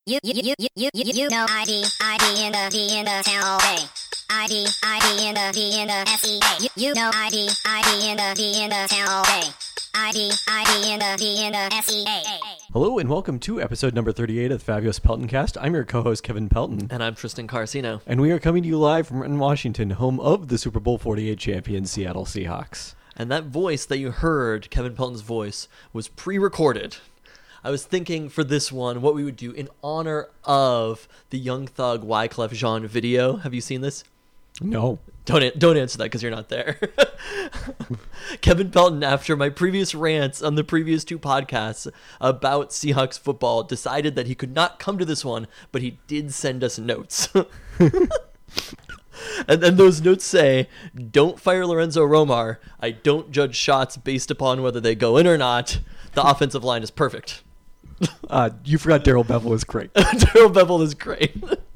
You know ID in the town all day. ID in the SEA. You know ID in the town all day. ID in the SEA. Hello and welcome to episode number 38 of the Fabulous Pelton Cast. I'm your co-host Kevin Pelton. And I'm Tristan Carcino. And we are coming to you live from Renton, Washington, home of the Super Bowl 48 champion Seattle Seahawks. And that voice that you heard, Kevin Pelton's voice, was pre-recorded. I was thinking for this one what we would do in honor of the Young Thug Wyclef Jean video. Have you seen this? No. Don't answer that because you're not there. Kevin Pelton, after my previous rants on the previous two podcasts about Seahawks football, decided that he could not come to this one, but he did send us notes. And then those notes say, don't fire Lorenzo Romar. I don't judge shots based upon whether they go in or not. The offensive line is perfect. You forgot Daryl Bevel is great. Daryl Bevel is great.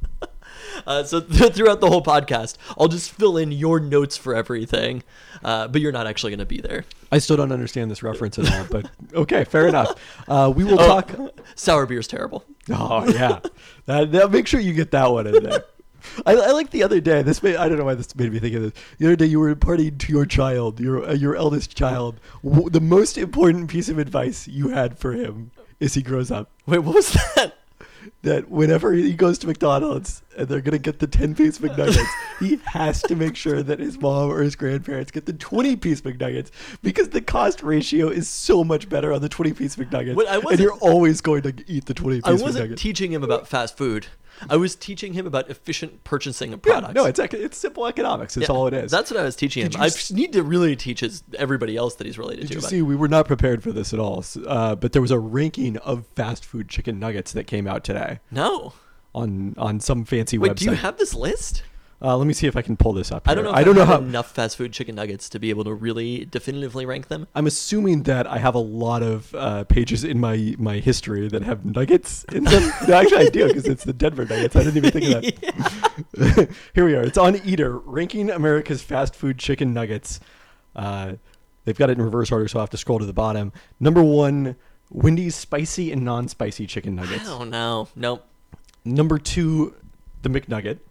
So throughout the whole podcast, I'll just fill in your notes for everything, but you're not actually going to be there. I still don't understand this reference at all, but okay, fair enough. We will talk. Sour beer's terrible. Oh, yeah. Make sure you get that one in there. I like the other day. I don't know why this made me think of this. The other day, you were imparting to your child, your eldest child, the most important piece of advice you had for him as he grows up. Wait, what was that? That whenever he goes to McDonald's and they're going to get the 10-piece McNuggets, he has to make sure that his mom or his grandparents get the 20-piece McNuggets because the cost ratio is so much better on the 20-piece McNuggets. And you're always going to eat the 20-piece McNuggets. I wasn't teaching him about fast food. I was teaching him about efficient purchasing of products. Yeah, no, it's simple economics. It's all it is. That's what I was teaching him. I need to really teach everybody else that he's related to. Did you see, we were not prepared for this at all, but there was a ranking of fast food chicken nuggets that came out today. No. On some fancy website. Wait, do you have this list? Let me see if I can pull this up here. I don't know how enough fast food chicken nuggets to be able to really definitively rank them. I'm assuming that I have a lot of pages in my history that have nuggets in them. No, actually, I do because it's the Denver Nuggets. I didn't even think of that. Here we are. It's on Eater, ranking America's fast food chicken nuggets. They've got it in reverse order, so I'll have to scroll to the bottom. Number 1, Wendy's spicy and non-spicy chicken nuggets. Oh, no. Nope. Number 2, the McNugget.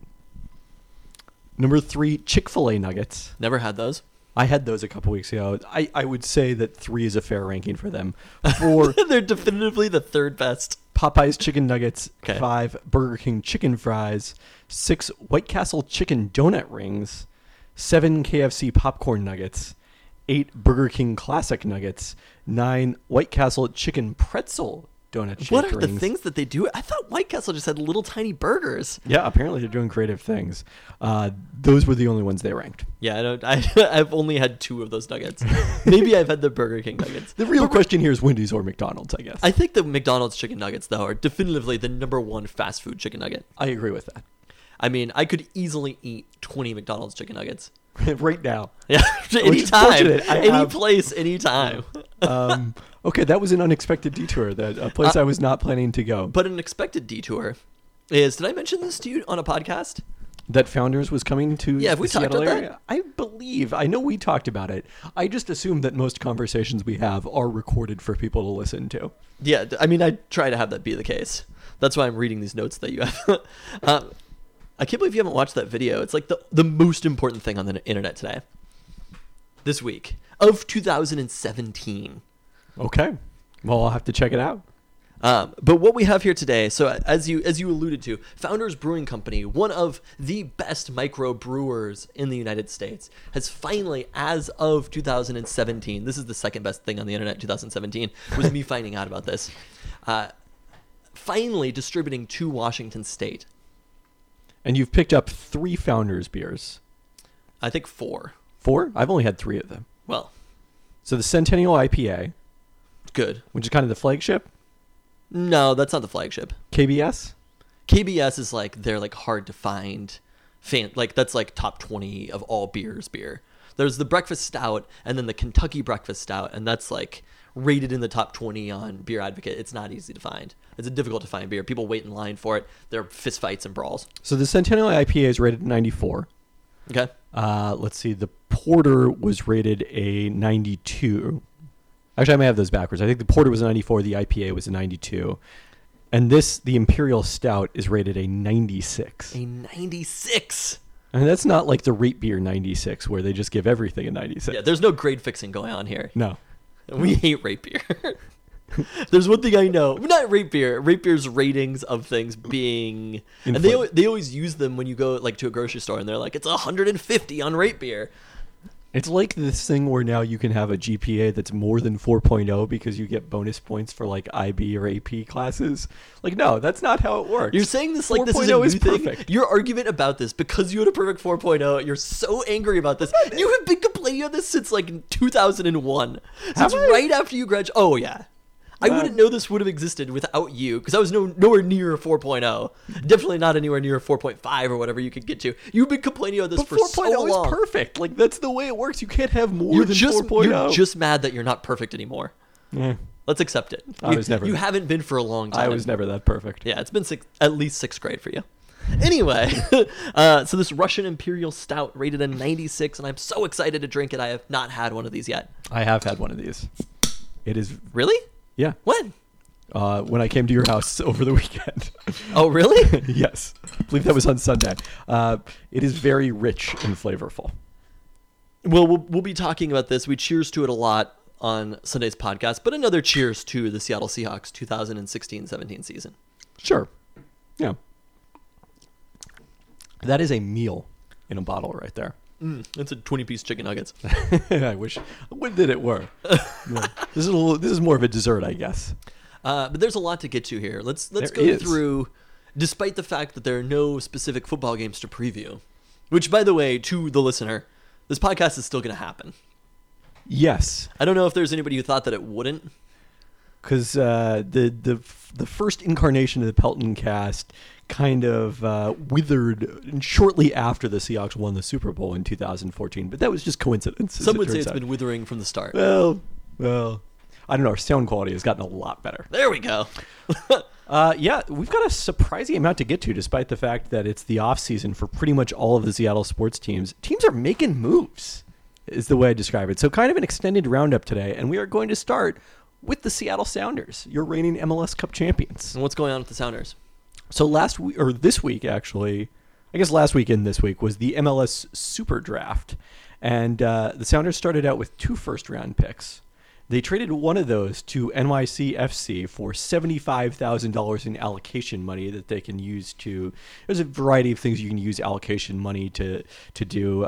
Number 3, Chick-fil-A nuggets. Never had those. I had those a couple weeks ago. I would say that 3 is a fair ranking for them. 4, they're definitively the third best. Popeye's chicken nuggets. Okay. 5, Burger King chicken fries. 6, White Castle chicken donut rings. 7, KFC popcorn nuggets. 8, Burger King classic nuggets. 9, White Castle chicken pretzel donut shaped What are rings. the things that they do? I thought White Castle just had little tiny burgers. Yeah, apparently they're doing creative things. Those were the only ones they ranked. Yeah, I've only had 2 of those nuggets. Maybe I've had the Burger King nuggets. The real question here is Wendy's or McDonald's, I guess. I think the McDonald's chicken nuggets, though, are definitively the number 1 fast food chicken nugget. I agree with that. I mean, I could easily eat 20 McDonald's chicken nuggets. Right now. Yeah, anytime. Any have... place, anytime. Okay, that was an unexpected detour, a place I was not planning to go. But an expected detour is, did I mention this to you on a podcast? That Founders was coming to have we the talked Seattle about area? That? I know we talked about it. I just assume that most conversations we have are recorded for people to listen to. Yeah, I mean, I try to have that be the case. That's why I'm reading these notes that you have. I can't believe you haven't watched that video. It's like the most important thing on the internet today. This week of 2017. Okay. Well, I'll have to check it out. But what we have here today, so as you alluded to, Founders Brewing Company, one of the best micro brewers in the United States, has finally, as of 2017, this is the second best thing on the internet in 2017, was me finding out about this, finally distributing to Washington State. And you've picked up 3 Founders beers. I think 4. 4? I've only had 3 of them. Well. So the Centennial IPA. Good. Which is kind of the flagship? No, that's not the flagship. KBS? KBS is like, they're like hard to find. That's like top 20 of all beer. There's the Breakfast Stout and then the Kentucky Breakfast Stout. And that's like rated in the top 20 on Beer Advocate. It's not easy to find. It's a difficult to find beer. People wait in line for it. There are fist fights and brawls. So the Centennial IPA is rated 94. Okay. Let's see. The Porter was rated a 92. Actually, I may have those backwards. I think the Porter was a 94. The IPA was a 92. And the Imperial Stout is rated a 96. A 96. And that's not like the Rate Beer 96 where they just give everything a 96. Yeah, there's no grade fixing going on here. No. We hate rate beer. There's one thing I know. Not rate beer. Rate beer's ratings of things being... And they always use them when you go like to a grocery store and they're like, it's 150 on rate beer. It's like this thing where now you can have a GPA that's more than 4.0 because you get bonus points for like IB or AP classes. Like, no, that's not how it works. You're saying this like this is a 4.0 new is thing. perfect. Your argument about this, because you had a perfect 4.0, you're so angry about this. You have been complaining on this since like 2001. Since right after you graduated. Oh, yeah. I wouldn't know this would have existed without you, because I was nowhere near 4.0. Definitely not anywhere near 4.5 or whatever you could get to. You've been complaining about this But for 4.0 so long. is perfect. Like, that's the way it works. You can't have more than 4.0. You're just mad that you're not perfect anymore. Yeah. Let's accept it. I was never You that. haven't been for a long time. I was never that perfect. Yeah, it's been at least sixth grade for you. Anyway, so this Russian Imperial Stout rated a 96, and I'm so excited to drink it. I have not had one of these yet. I have had one of these. It is... Really? Yeah. When? When I came to your house over the weekend. Oh, really? Yes. I believe that was on Sunday. It is very rich and flavorful. Well, we'll be talking about this. We cheers to it a lot on Sunday's podcast, but another cheers to the Seattle Seahawks 2016-17 season. Sure. Yeah. That is a meal in a bottle right there. It's a 20-piece chicken nuggets. I wish that it were. Yeah. This is more of a dessert, I guess. But there's a lot to get to here. Let's There go is. through, despite the fact that there are no specific football games to preview, which, by the way, to the listener, this podcast is still going to happen. Yes. I don't know if there's anybody who thought that it wouldn't. Because the first incarnation of the Pelton cast kind of withered shortly after the Seahawks won the Super Bowl in 2014, but that was just coincidence. Some would say it's been withering from the start. Well, I don't know. Our sound quality has gotten a lot better. There we go. Yeah, we've got a surprising amount to get to, despite the fact that it's the off season for pretty much all of the Seattle sports teams. Teams are making moves, is the way I describe it. So kind of an extended roundup today, and we are going to start with the Seattle Sounders, your reigning MLS Cup champions. And what's going on with the Sounders? So this week, actually, I guess last week and this week was the MLS Super Draft, and the Sounders started out with 2 first-round picks. They traded one of those to NYCFC for $75,000 in allocation money that they can use to. There's a variety of things you can use allocation money to do.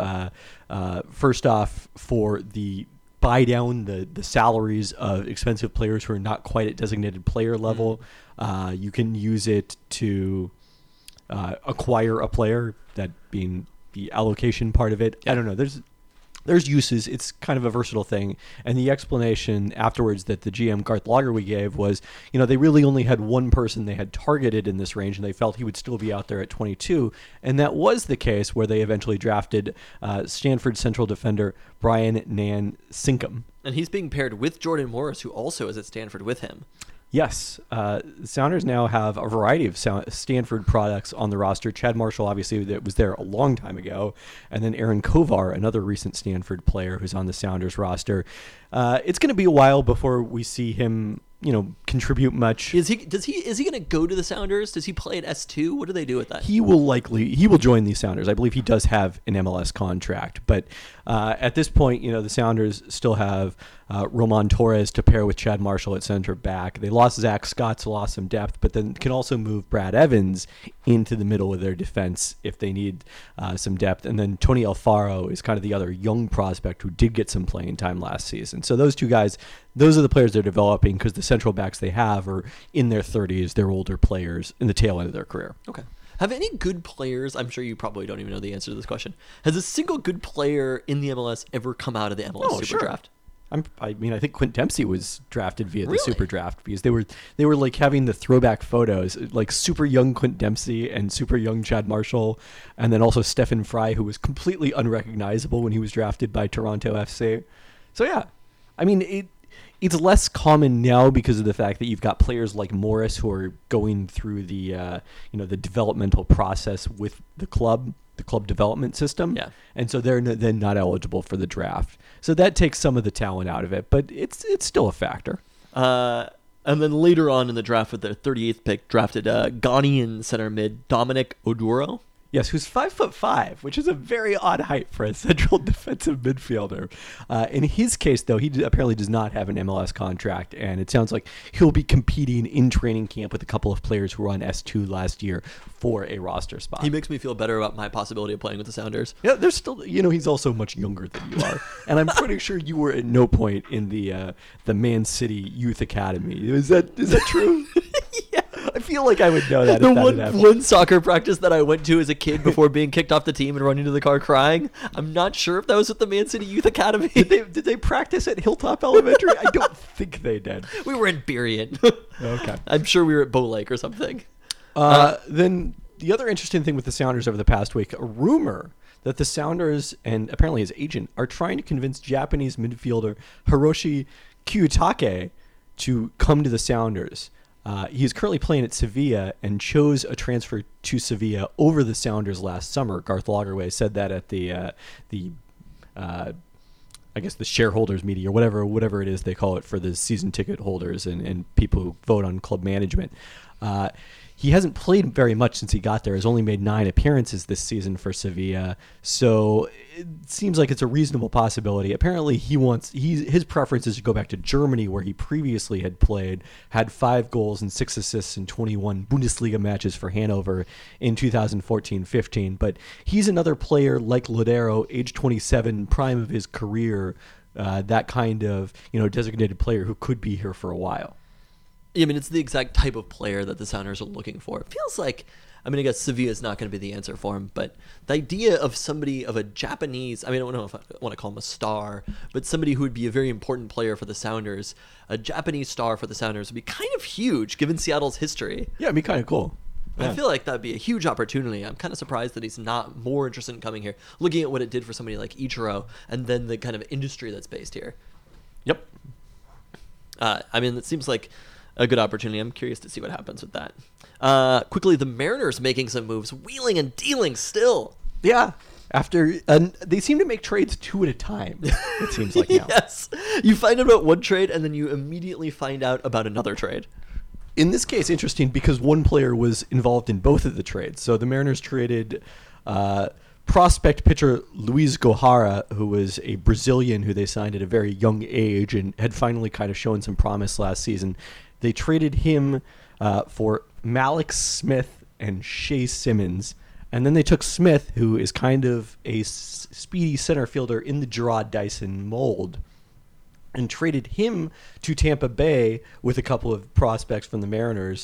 First off, for the buy down the salaries of expensive players who are not quite at designated player level. You can use it to acquire a player, that being the allocation part of it. I don't know. There's uses. It's kind of a versatile thing. And the explanation afterwards that the GM Garth Lagerwey gave was, they really only had one person they had targeted in this range, and they felt he would still be out there at 22. And that was the case where they eventually drafted Stanford Central defender Brian Nan Sinkum. And he's being paired with Jordan Morris, who also is at Stanford with him. Yes. Sounders now have a variety of Stanford products on the roster. Chad Marshall, obviously, that was there a long time ago. And then Aaron Kovar, another recent Stanford player who's on the Sounders roster. It's going to be a while before we see him, contribute much. Is he going to go to the Sounders? Does he play at S2? What do they do with that? He will join the Sounders. I believe he does have an MLS contract. But at this point, the Sounders still have Roman Torres to pair with Chad Marshall at center back. They lost Zach Scott, so lost some depth, but then can also move Brad Evans into the middle of their defense if they need some depth. And then Tony Alfaro is kind of the other young prospect who did get some playing time last season. So those two guys, those are the players they're developing, because the central backs they have are in their 30s. They're older players in the tail end of their career. Okay. Have any good players, I'm sure you probably don't even know the answer to this question, has a single good player in the MLS ever come out of the MLS Super Draft? I think Quint Dempsey was drafted via the Really? Super Draft, because they were like having the throwback photos, like super young Quint Dempsey and super young Chad Marshall, and then also Stephen Fry, who was completely unrecognizable when he was drafted by Toronto FC. So yeah, it's less common now because of the fact that you've got players like Morris who are going through the the developmental process with the club development system. Yeah. And so they're then not eligible for the draft. So that takes some of the talent out of it, but it's still a factor. And then later on in the draft with their 38th pick, drafted Ghanaian center mid Dominic Oduro. Yes, who's 5'5", which is a very odd height for a central defensive midfielder. In his case, though, he apparently does not have an MLS contract, and it sounds like he'll be competing in training camp with a couple of players who were on S2 last year for a roster spot. He makes me feel better about my possibility of playing with the Sounders. Yeah, there's still, he's also much younger than you are, and I'm pretty sure you were at no point in the Man City Youth Academy. Is that true? Yeah. I feel like I would know that. The if that had happened. one soccer practice that I went to as a kid before being kicked off the team and running to the car crying, I'm not sure if that was with the Man City Youth Academy. Did they practice at Hilltop Elementary? I don't think they did. We were in Burien. Okay. I'm sure we were at Bow Lake or something. Then the other interesting thing with the Sounders over the past week, a rumor that the Sounders and apparently his agent are trying to convince Japanese midfielder Hiroshi Kiyotake to come to the Sounders. He is currently playing at Sevilla and chose a transfer to Sevilla over the Sounders last summer. Garth Lagerwey said that at the shareholders meeting or whatever it is they call it for the season ticket holders and people who vote on club management. He hasn't played very much since he got there. He's only made 9 appearances this season for Sevilla, so it seems like it's a reasonable possibility. Apparently, his preference is to go back to Germany, where he previously had played, had 5 goals and 6 assists in 21 Bundesliga matches for Hanover in 2014-15. But he's another player like Lodeiro, age 27, prime of his career, that kind of designated player who could be here for a while. I mean, it's the exact type of player that the Sounders are looking for. It feels like, I guess Sevilla is not going to be the answer for him, but the idea of somebody of a Japanese, I don't know if I want to call him a star, but somebody who would be a very important player for the Sounders, a Japanese star for the Sounders would be kind of huge given Seattle's history. Yeah, it'd be kind of cool. Yeah. I feel like that'd be a huge opportunity. I'm kind of surprised that he's not more interested in coming here, looking at what it did for somebody like Ichiro and then the kind of industry that's based here. Yep. It seems like a good opportunity. I'm curious to see what happens with that. Quickly, the Mariners making some moves, wheeling and dealing still. Yeah. They seem to make trades 2 at a time, it seems like now. Yes. You find out about one trade, and then you immediately find out about another trade. In this case, interesting because one player was involved in both of the trades. So the Mariners traded prospect pitcher Luis Gohara, who was a Brazilian who they signed at a very young age and had finally kind of shown some promise last season. They traded him for Malik Smith and Shea Simmons. And then they took Smith, who is kind of a speedy center fielder in the Gerard Dyson mold, and traded him to Tampa Bay with a couple of prospects from the Mariners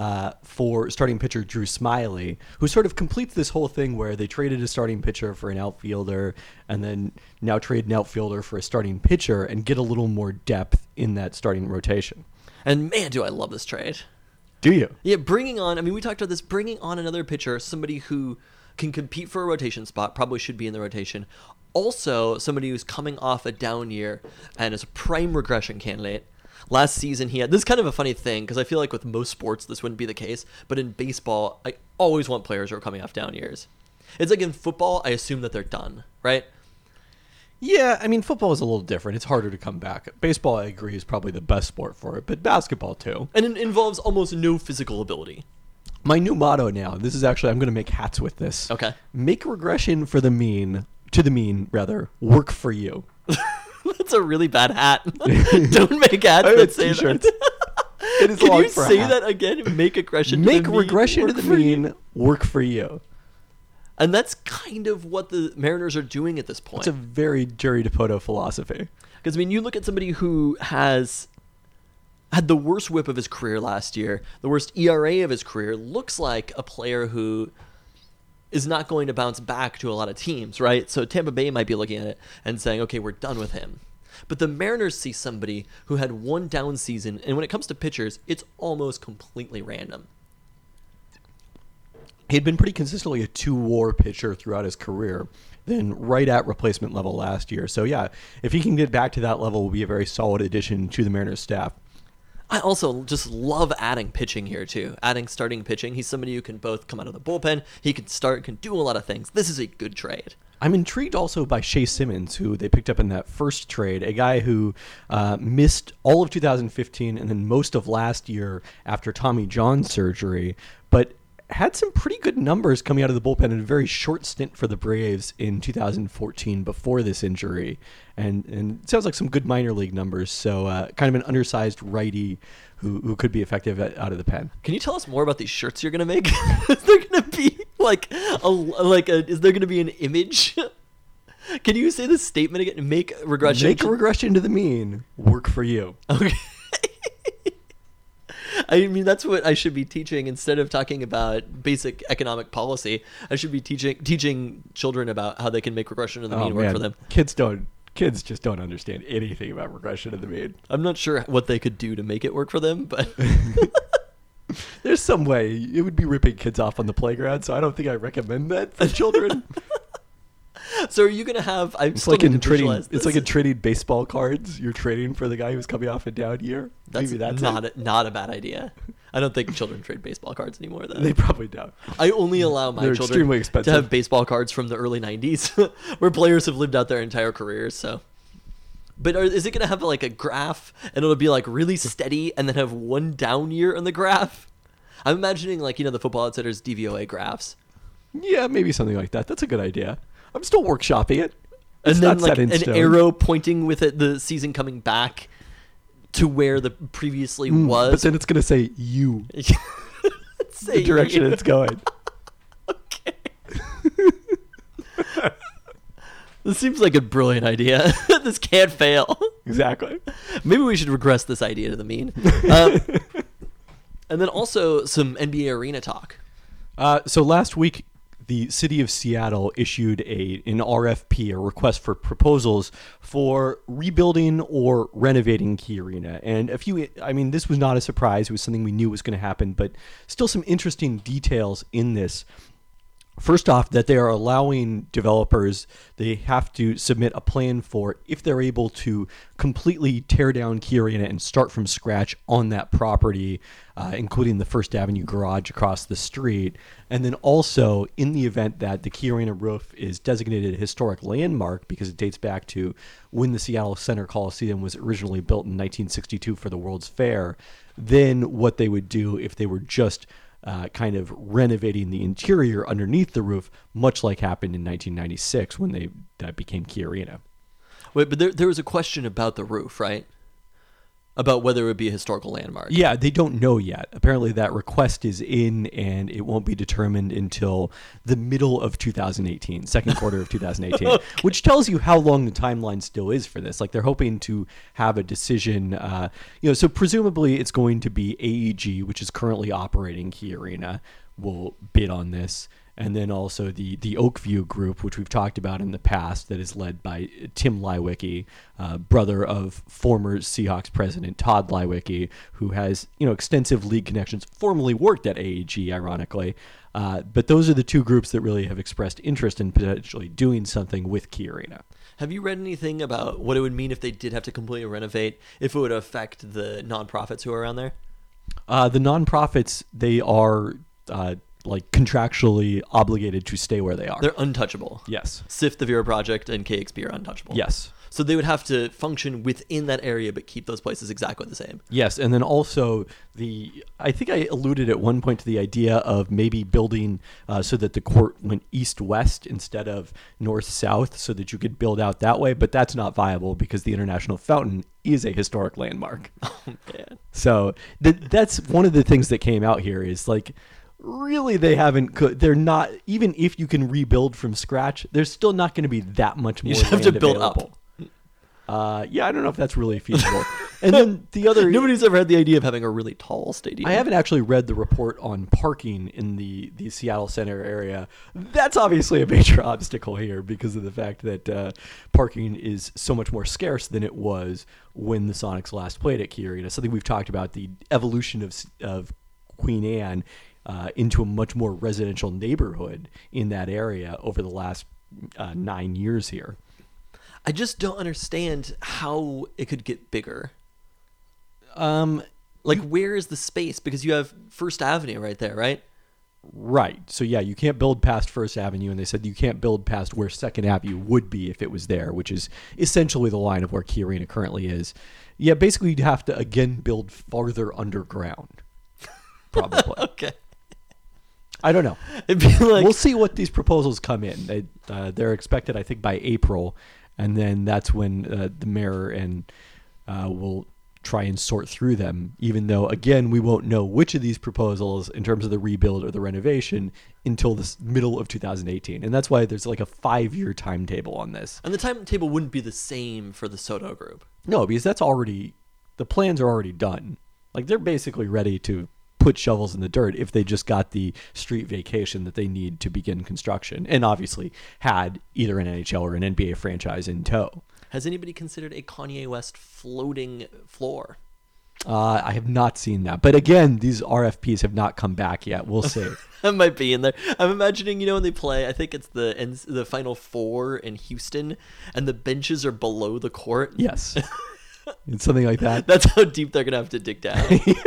for starting pitcher Drew Smiley, who sort of completes this whole thing where they traded a starting pitcher for an outfielder and then now trade an outfielder for a starting pitcher and get a little more depth in that starting rotation. And man, do I love this trade. Do you? Yeah, bringing on, we talked about this, bringing on another pitcher, somebody who can compete for a rotation spot, probably should be in the rotation. Also, somebody who's coming off a down year and is a prime regression candidate. Last season, he had, this is kind of a funny thing, because I feel like with most sports, this wouldn't be the case, but in baseball, I always want players who are coming off down years. It's like in football, I assume that they're done, right? Yeah, football is a little different. It's harder to come back. Baseball, I agree, is probably the best sport for it, but basketball too. And it involves almost no physical ability. My new motto now, this is actually, I'm going to make hats with this. Okay. Make regression to the mean, work for you. That's a really bad hat. Don't make hats that say t-shirts. that. It is Can long you for a say hat. that again? Make aggression Make to the mean, regression to work the for you. mean, work for you. And that's kind of what the Mariners are doing at this point. It's a very Jerry Dipoto philosophy. Because, you look at somebody who has had the worst whip of his career last year, the worst ERA of his career, looks like a player who is not going to bounce back to a lot of teams, right? So Tampa Bay might be looking at it and saying, okay, we're done with him. But the Mariners see somebody who had one down season, and when it comes to pitchers, it's almost completely random. He'd been pretty consistently a 2-WAR pitcher throughout his career, then right at replacement level last year. So yeah, if he can get back to that level, will be a very solid addition to the Mariners staff. I also just love adding pitching here too. Adding starting pitching. He's somebody who can both come out of the bullpen. He can start, can do a lot of things. This is a good trade. I'm intrigued also by Shea Simmons, who they picked up in that first trade, a guy who missed all of 2015 and then most of last year after Tommy John surgery, but had some pretty good numbers coming out of the bullpen in a very short stint for the Braves in 2014 before this injury. And it sounds like some good minor league numbers, so kind of an undersized righty who could be effective out of the pen. Can you tell us more about these shirts you're going to make? Is there going to be is there going to be an image? Can you say this statement again? Make regression. Make regression to the mean work for you. Okay. I mean, that's what I should be teaching instead of talking about basic economic policy. I should be teaching children about how they can make regression to the mean work for them. Kids just don't understand anything about regression to the mean. I'm not sure what they could do to make it work for them, but there's some way. It would be ripping kids off on the playground, so I don't think I recommend that for children. So are you going to have... It's like in trading baseball cards. You're trading for the guy who's coming off a down year. That's not a bad idea. I don't think children trade baseball cards anymore, though. They probably don't. I only allow my children to have baseball cards from the early 90s, where players have lived out their entire careers. So, but is it going to have like a graph, and it'll be like really steady, and then have one down year on the graph? I'm imagining like the Football Outsiders DVOA graphs. Yeah, maybe something like that. That's a good idea. I'm still workshopping it. It's and then like an arrow pointing with it, the season coming back to where the previously was. But then it's going to say you. The direction it's going. Okay. This seems like a brilliant idea. This can't fail. Exactly. Maybe we should regress this idea to the mean. And then also some NBA arena talk. So last week, the city of Seattle issued an RFP, a request for proposals for rebuilding or renovating Key Arena. And this was not a surprise. It was something we knew was going to happen, but still some interesting details in this. First off, that they are allowing developers, they have to submit a plan for if they're able to completely tear down Key Arena and start from scratch on that property, including the First Avenue garage across the street. And then also, in the event that the Key Arena roof is designated a historic landmark because it dates back to when the Seattle Center Coliseum was originally built in 1962 for the World's Fair, then what they would do if they were just kind of renovating the interior underneath the roof, much like happened in 1996 when that became Key Arena. Wait, but there was a question about the roof, right? About whether it would be a historical landmark. Yeah, they don't know yet. Apparently that request is in, and it won't be determined until the middle of 2018, second quarter of 2018, okay. Which tells you how long the timeline still is for this. Like, they're hoping to have a decision, so presumably it's going to be AEG, which is currently operating Key Arena, will bid on this. And then also the Oakview Group, which we've talked about in the past, that is led by Tim Leiweke, brother of former Seahawks president Todd Leiweke, who has extensive league connections, formerly worked at AEG, ironically. But those are the two groups that really have expressed interest in potentially doing something with Key Arena. Have you read anything about what it would mean if they did have to completely renovate, if it would affect the nonprofits who are around there? The nonprofits, they are... contractually obligated to stay where they are. They're untouchable. Yes. SIF, the Vera Project, and KXP are untouchable. Yes. So they would have to function within that area, but keep those places exactly the same. Yes, and then also I think I alluded at one point to the idea of maybe building so that the court went east-west instead of north-south, so that you could build out that way, but that's not viable because the International Fountain is a historic landmark. Oh, man. So that's one of the things that came out here is really they're not, even if you can rebuild from scratch, there's still not going to be that much more. You have to build available. Up. Yeah, I don't know if that's really feasible. And then the other... Nobody's ever had the idea of having a really tall stadium. I haven't actually read the report on parking in the Seattle Center area. That's obviously a major obstacle here because of the fact that parking is so much more scarce than it was when the Sonics last played at Key Arena. Something we've talked about, the evolution of Queen Anne into a much more residential neighborhood in that area over the last 9 years here. I just don't understand how it could get bigger. Like, where is the space? Because you have First Avenue right there, right? Right. So yeah, you can't build past First Avenue, and they said you can't build past where Second Avenue would be if it was there, which is essentially the line of where Key Arena currently is. Yeah, basically you'd have to again build farther underground. Probably. Okay. I don't know. It'd be like, We'll see what these proposals come in. They're expected, I think, by April, and then that's when the mayor and will try and sort through them, even though, again, we won't know which of these proposals in terms of the rebuild or the renovation until the middle of 2018. And that's why there's like a 5-year timetable on this. and the timetable wouldn't be the same for the Soto Group. No, because the plans are already done. Like, they're basically ready to put shovels in the dirt if they just got the street vacation that they need to begin construction, and obviously had either an NHL or an NBA franchise in tow. Has anybody considered a Kanye West floating floor? I have not seen that. But again, these RFPs have not come back yet. We'll see. That might be in there. I'm imagining, when they play, I think it's the Final Four in Houston, and the benches are below the court. Yes. It's something like that. That's how deep they're going to have to dig down.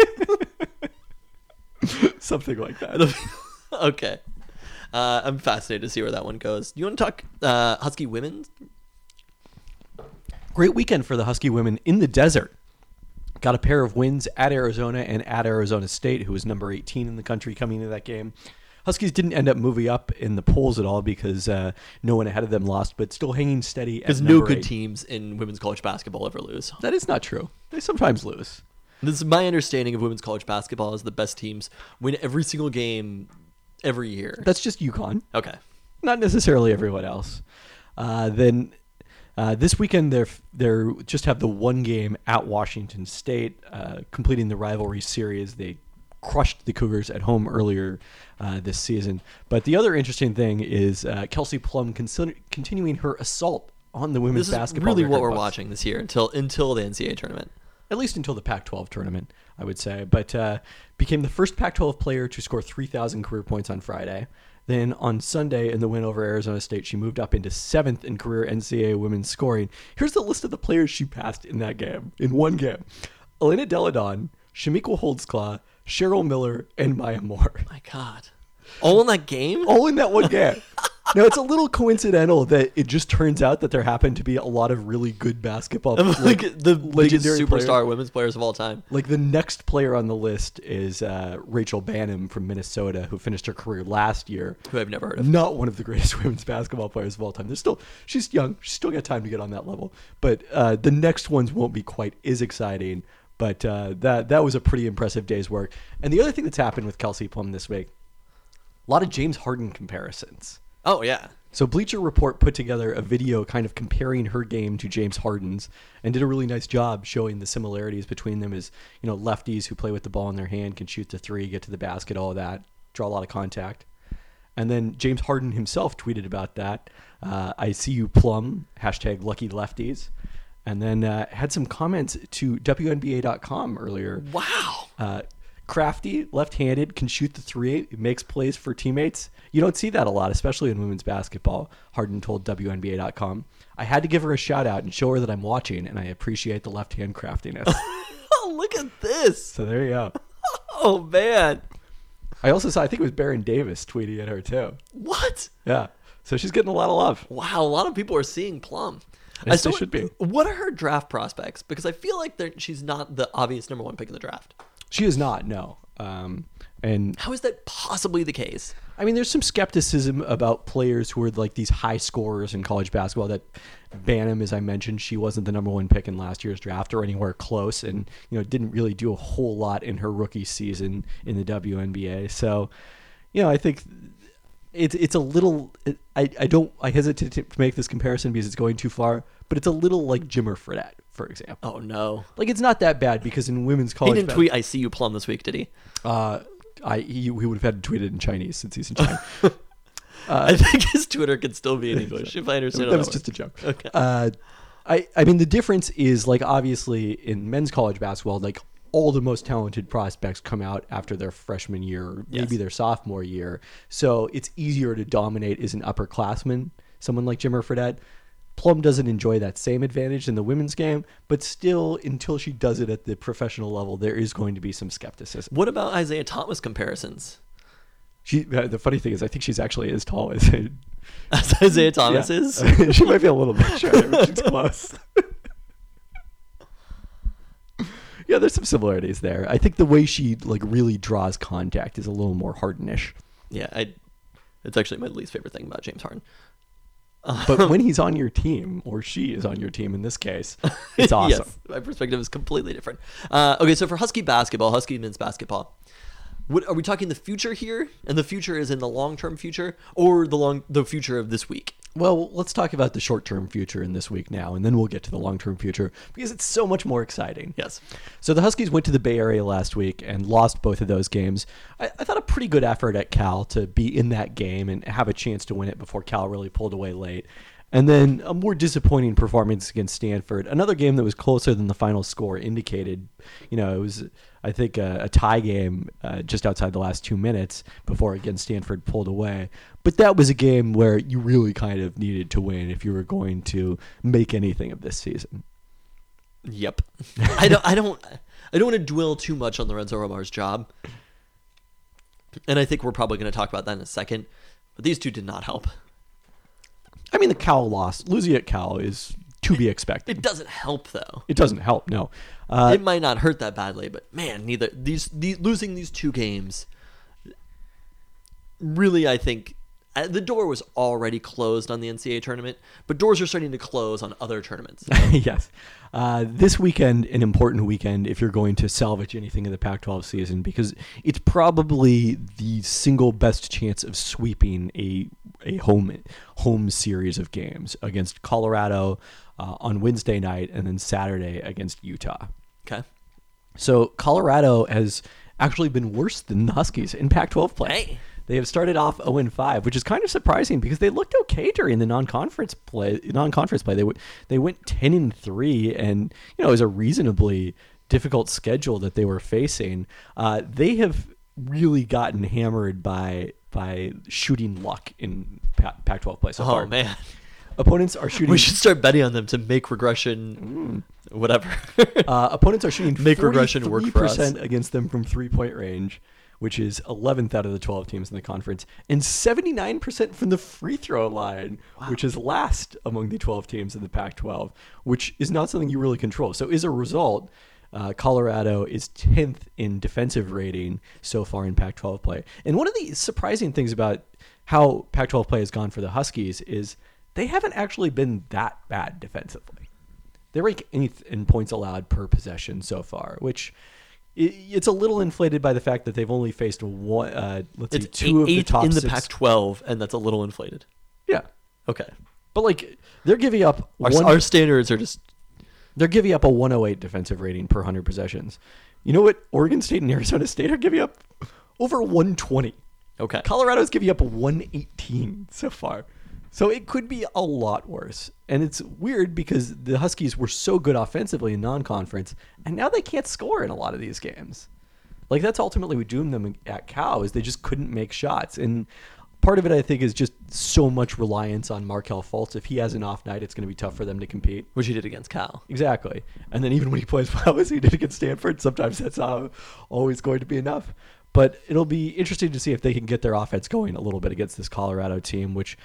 Something like that. Okay. I'm fascinated to see where that one goes. You want to talk Husky women? Great weekend for the Husky women in the desert. Got a pair of wins at Arizona and at Arizona State, who was number 18 in the country coming into that game. Huskies didn't end up moving up in the polls at all because no one ahead of them lost, but still hanging steady. Because no good teams in women's college basketball ever lose. That is not true. They sometimes lose. This is my understanding of women's college basketball is the best teams win every single game every year. That's just UConn. Okay. Not necessarily everyone else. Then this weekend they're just have the one game at Washington State, completing the rivalry series. They crushed the Cougars at home earlier this season. But the other interesting thing is Kelsey Plum continuing her assault on the women's basketball. This is really what we're books. watching this year until the NCAA tournament. At least until the Pac-12 tournament, I would say. But became the first Pac-12 player to score 3,000 career points on Friday. Then on Sunday, in the win over Arizona State, she moved up into 7th in career NCAA women's scoring. Here's the list of the players she passed in that game, in one game. Elena Deladon, Shamiqua Holdsclaw, Cheryl Miller, and Maya Moore. My God. All in that game? All in that one game. Now, it's a little coincidental that it just turns out that there happened to be a lot of really good basketball, Like the biggest legendary superstar players. women's players of all time. Like, the next player on the list is Rachel Banham from Minnesota, who finished her career last year. Who I've never heard of. Not one of the greatest women's basketball players of all time. She's young. She's still got time to get on that level. But the next ones won't be quite as exciting. But that was a pretty impressive day's work. And the other thing that's happened with Kelsey Plum this week, a lot of James Harden comparisons. Oh, yeah. So Bleacher Report put together a video kind of comparing her game to James Harden's and did a really nice job showing the similarities between them as, lefties who play with the ball in their hand, can shoot the three, get to the basket, all of that, draw a lot of contact. And then James Harden himself tweeted about that. I see you Plum, #LuckyLefties. And then had some comments to WNBA.com earlier. Wow. Crafty, left-handed, can shoot the three, makes plays for teammates. You don't see that a lot, especially in women's basketball, Harden told WNBA.com. I had to give her a shout-out and show her that I'm watching, and I appreciate the left-hand craftiness. Oh, look at this. So there you go. Oh, man. I also saw, I think it was Baron Davis tweeting at her, too. What? Yeah. So she's getting a lot of love. Wow, a lot of people are seeing Plum. Yes, they should be. What are her draft prospects? Because I feel like she's not the obvious number one pick in the draft. She is not, no. And How is that possibly the case? I mean, there's some skepticism about players who are like these high scorers in college basketball. That Banham, as I mentioned, she wasn't the number one pick in last year's draft or anywhere close, and didn't really do a whole lot in her rookie season in the WNBA. So, I think it's a little. I hesitate to make this comparison because it's going too far, but it's a little like Jimmer Fredette, for example. Oh, no. Like, it's not that bad because in women's He college, didn't tweet, I see you Plum this week, did he? he would have had to tweet it in Chinese since he's in China. I think his Twitter could still be in English, if I understand That was just a joke. Okay. I mean, the difference is, like, obviously in men's college basketball, like, all the most talented prospects come out after their freshman year, or maybe their sophomore year. So it's easier to dominate as an upperclassman, someone like Jimmer Fredette. Plum doesn't enjoy that same advantage in the women's game, but still, until she does it at the professional level, there is going to be some skepticism. What about Isaiah Thomas comparisons? The funny thing is, I think she's actually as tall as As Isaiah Thomas Yeah. is? She might be a little bit shorter, but she's close. Yeah, there's some similarities there. I think the way she like really draws contact is a little more Hardenish. Yeah, it's actually my least favorite thing about James Harden. But when he's on your team, or she is on your team in this case, it's awesome. Yes, my perspective is completely different. Okay, so for Husky basketball, Husky men's basketball, what are we talking the future here? And the future is in the long-term future, or the future of this week? Well, let's talk about the short-term future in this week now, and then we'll get to the long-term future because it's so much more exciting. Yes. So the Huskies went to the Bay Area last week and lost both of those games. I thought a pretty good effort at Cal to be in that game and have a chance to win it before Cal really pulled away late. And then a more disappointing performance against Stanford. Another game that was closer than the final score indicated. You know, it was, I think, a tie game just outside the last 2 minutes before, again, Stanford pulled away. But that was a game where you really kind of needed to win if you were going to make anything of this season. Yep. I don't want to dwell too much on Lorenzo Romar's job. And I think we're probably going to talk about that in a second. But these two did not help. I mean, the Cal loss, losing at Cal is to be expected. It doesn't help, though. It doesn't help, no. It might not hurt that badly, but man, neither these losing these two games. Really, I think the door was already closed on the NCAA tournament, but doors are starting to close on other tournaments. Yes. This weekend, an important weekend if you're going to salvage anything in the Pac-12 season, because it's probably the single best chance of sweeping a home series of games against Colorado on Wednesday night and then Saturday against Utah. Okay. So Colorado has actually been worse than the Huskies in Pac-12 play. Hey. They have started off 0-5, which is kind of surprising because they looked okay during the non-conference play. They went 10-3, and it was a reasonably difficult schedule that they were facing. They have really gotten hammered by shooting luck in Pac-12 play so far. Oh man, opponents are shooting. We should start betting on them to make regression, whatever. Opponents are shooting Make regression work for us. 43% against them from 3-point range, which is 11th out of the 12 teams in the conference, and 79% from the free throw line, which is last among the 12 teams in the Pac-12, which is not something you really control. So as a result, Colorado is 10th in defensive rating so far in Pac-12 play. And one of the surprising things about how Pac-12 play has gone for the Huskies is they haven't actually been that bad defensively. They rank 8th in points allowed per possession so far, which it's a little inflated by the fact that they've only faced one. Two of the top in the six. Pac-12, and that's a little inflated. Yeah, Okay, but they're giving up our standards are just. They're giving up a 108 defensive rating per 100 possessions. You know what? Oregon State and Arizona State are giving up over 120. Okay. Colorado's giving up 118 so far. So it could be a lot worse. And it's weird because the Huskies were so good offensively in non-conference, and now they can't score in a lot of these games. That's ultimately what doomed them at Cal, is they just couldn't make shots. And part of it, I think, is just so much reliance on Markelle Fultz. If he has an off night, it's going to be tough for them to compete. Which he did against Cal. Exactly. And then even when he plays well as he did against Stanford, sometimes that's not always going to be enough. But it'll be interesting to see if they can get their offense going a little bit against this Colorado team, which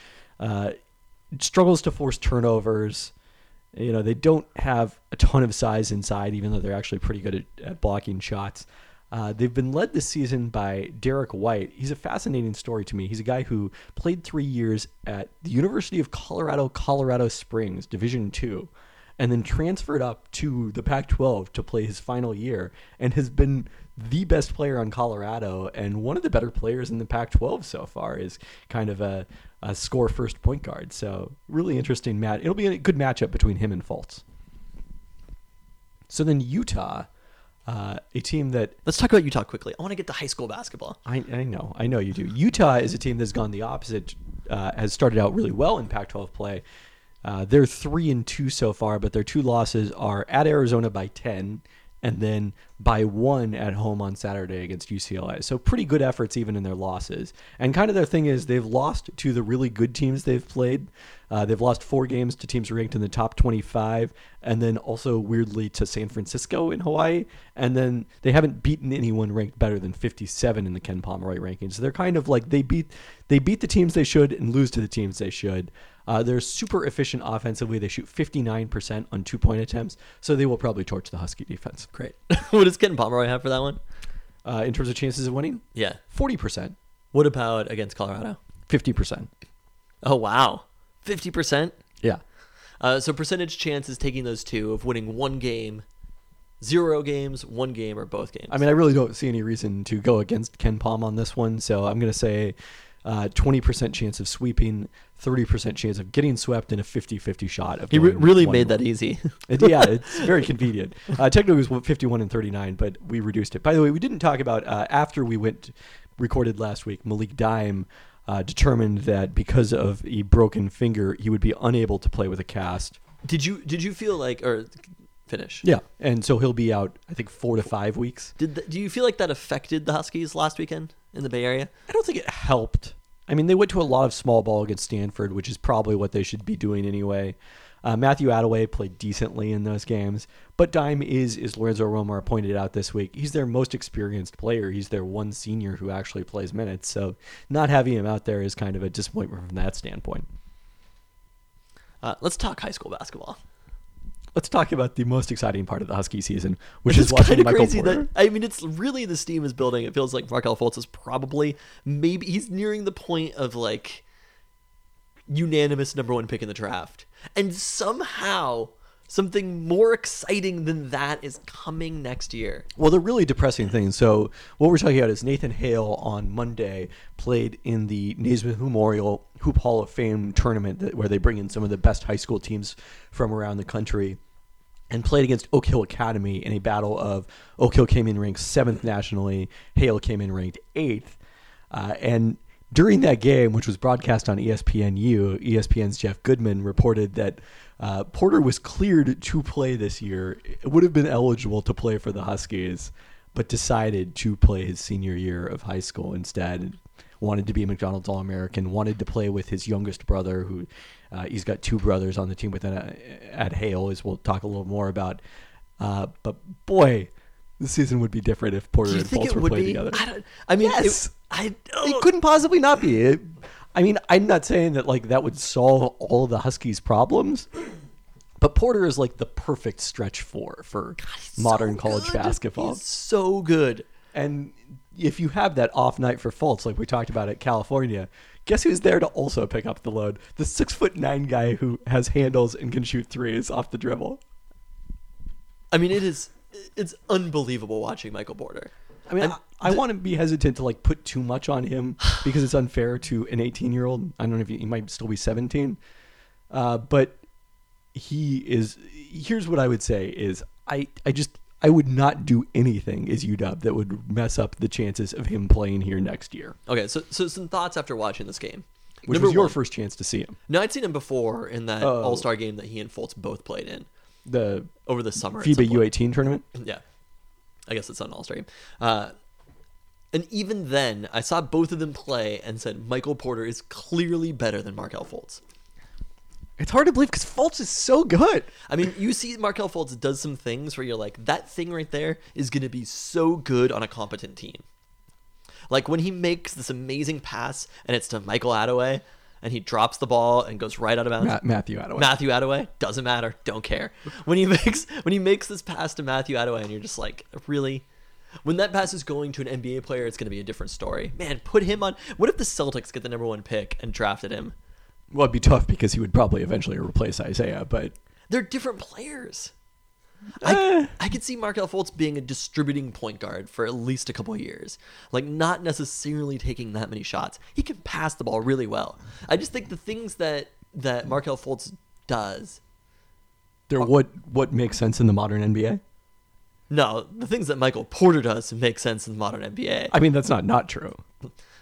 struggles to force turnovers. They don't have a ton of size inside, even though they're actually pretty good at blocking shots. They've been led this season by Derek White. He's a fascinating story to me. He's a guy who played 3 years at the University of Colorado Springs, Division II, and then transferred up to the Pac-12 to play his final year, and has been the best player on Colorado and one of the better players in the Pac-12 so far. Is kind of a score-first point guard. So really interesting match. It'll be a good matchup between him and Fultz. So then Utah, a team that... Let's talk about Utah quickly. I want to get to high school basketball. I know you do. Utah is a team that's gone the opposite, has started out really well in Pac-12 play. They're 3-2 so far, but their two losses are at Arizona by 10 and then by 1 at home on Saturday against UCLA. So pretty good efforts even in their losses. And kind of their thing is they've lost to the really good teams they've played. They've lost 4 games to teams ranked in the top 25, and then also weirdly to San Francisco in Hawaii. And then they haven't beaten anyone ranked better than 57 in the Ken Pomeroy rankings. So they're kind of like they beat the teams they should and lose to the teams they should. They're super efficient offensively. They shoot 59% on 2-point attempts, so they will probably torch the Husky defense. Great. What does Ken Pomeroy have for that one? In terms of chances of winning, Yeah. 40%, What about against Colorado? 50%. Oh, wow. 50%? Yeah. So percentage chance is taking those two of winning 1 game, 0 games, 1 game, or both games. I mean, I really don't see any reason to go against Ken Pom on this one, so I'm going to say 20% chance of sweeping, 30% chance of getting swept, and a 50-50 shot of he going really 1-1. made that easy. Yeah, it's very convenient. Technically, it was 51 and 39, but we reduced it. By the way, we didn't talk about after we recorded last week. Malik Dime determined that because of a broken finger, he would be unable to play with a cast. Did you feel like, or finish? Yeah, and so he'll be out, I think, 4 to 5 weeks. Do you feel like that affected the Huskies last weekend in the Bay Area? I don't think it helped. I mean, they went to a lot of small ball against Stanford, which is probably what they should be doing anyway. Matthew Attaway played decently in those games, but Dime is, as Lorenzo Romar pointed out this week, he's their most experienced player. He's their one senior who actually plays minutes, so not having him out there is kind of a disappointment from that standpoint. Let's talk high school basketball. Let's talk about the most exciting part of the Husky season, which is watching kinda Michael crazy Porter. I mean, it's really the steam is building. It feels like Markelle Fultz is maybe he's nearing the point of like unanimous number 1 pick in the draft. And somehow something more exciting than that is coming next year. Well, the really depressing thing. So what we're talking about is Nathan Hale on Monday played in the Naismith Memorial Hoop Hall of Fame tournament where they bring in some of the best high school teams from around the country, and played against Oak Hill Academy in a battle of Oak Hill came in ranked 7th nationally, Hale came in ranked 8th. And during that game, which was broadcast on ESPNU, ESPN's Jeff Goodman reported that Porter was cleared to play this year. It would have been eligible to play for the Huskies, but decided to play his senior year of high school instead. Wanted to be a McDonald's All-American, wanted to play with his youngest brother, who he's got 2 brothers on the team with at Hale, as we'll talk a little more about. But boy, this season would be different if Porter and Fultz were playing together. I mean, Yes. It couldn't possibly not be. I mean, I'm not saying that like that would solve all of the Huskies' problems, but Porter is like the perfect stretch for modern college basketball. He's so good. And if you have that off night for Fultz, like we talked about at California, guess who's there to also pick up the load? The 6'9" guy who has handles and can shoot threes off the dribble. I mean, it's unbelievable watching Michael Porter. I mean, I want to be hesitant to like put too much on him because it's unfair to an 18-year-old. I don't know if he might still be 17, but he is. Here's what I would say is I would not do anything as UW that would mess up the chances of him playing here next year. Okay, so some thoughts after watching this game. Which Number was your one- first chance to see him. No, I'd seen him before in that Oh. All-Star game that he and Fultz both played in The over the summer. at some FIBA point. U18 tournament. Yeah. I guess it's not an All-Star game. And even then, I saw both of them play and said Michael Porter is clearly better than Markelle Fultz. It's hard to believe because Fultz is so good. I mean, you see Markelle Fultz does some things where you're like, that thing right there is going to be so good on a competent team. Like when he makes this amazing pass and it's to Michael Attaway and he drops the ball and goes right out of bounds. Matthew Attaway. Matthew Attaway, doesn't matter, don't care. When he makes this pass to Matthew Attaway and you're just like, really? When that pass is going to an NBA player, it's going to be a different story. Man, put him on. What if the Celtics get the number 1 pick and drafted him? Well, it'd be tough because he would probably eventually replace Isaiah, but They're different players. I could see Markelle Fultz being a distributing point guard for at least a couple of years. Like, not necessarily taking that many shots. He can pass the ball really well. I just think the things that Markelle Fultz does... they're what makes sense in the modern NBA. No, the things that Michael Porter does make sense in the modern NBA. I mean, that's not true.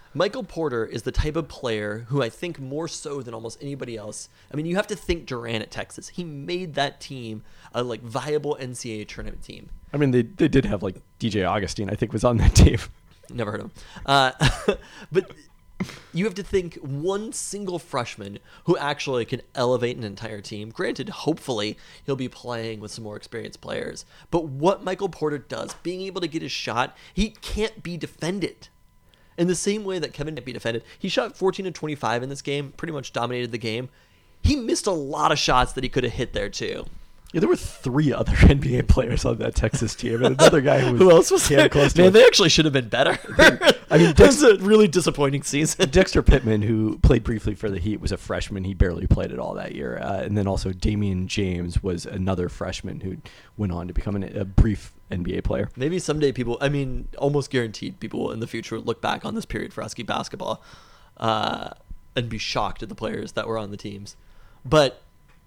Michael Porter is the type of player who I think more so than almost anybody else. I mean, you have to think Durant at Texas. He made that team a like viable NCAA tournament team. I mean, they did have like DJ Augustine, I think, was on that team. Never heard of him. But you have to think one single freshman who actually can elevate an entire team. Granted, hopefully he'll be playing with some more experienced players. But what Michael Porter does, being able to get his shot, he can't be defended. In the same way that Kevin can't be defended, he shot 14 of 25 in this game, pretty much dominated the game. He missed a lot of shots that he could have hit there too. Yeah, there were 3 other NBA players on that Texas team, and another guy who was Who else was there? close to Man, it. they actually should have been better. I mean, It was a really disappointing season. Dexter Pittman, who played briefly for the Heat, was a freshman. He barely played at all that year. And then also Damian James was another freshman who went on to become a brief NBA player. Maybe someday people, I mean, almost guaranteed people in the future would look back on this period for Husky basketball and be shocked at the players that were on the teams. But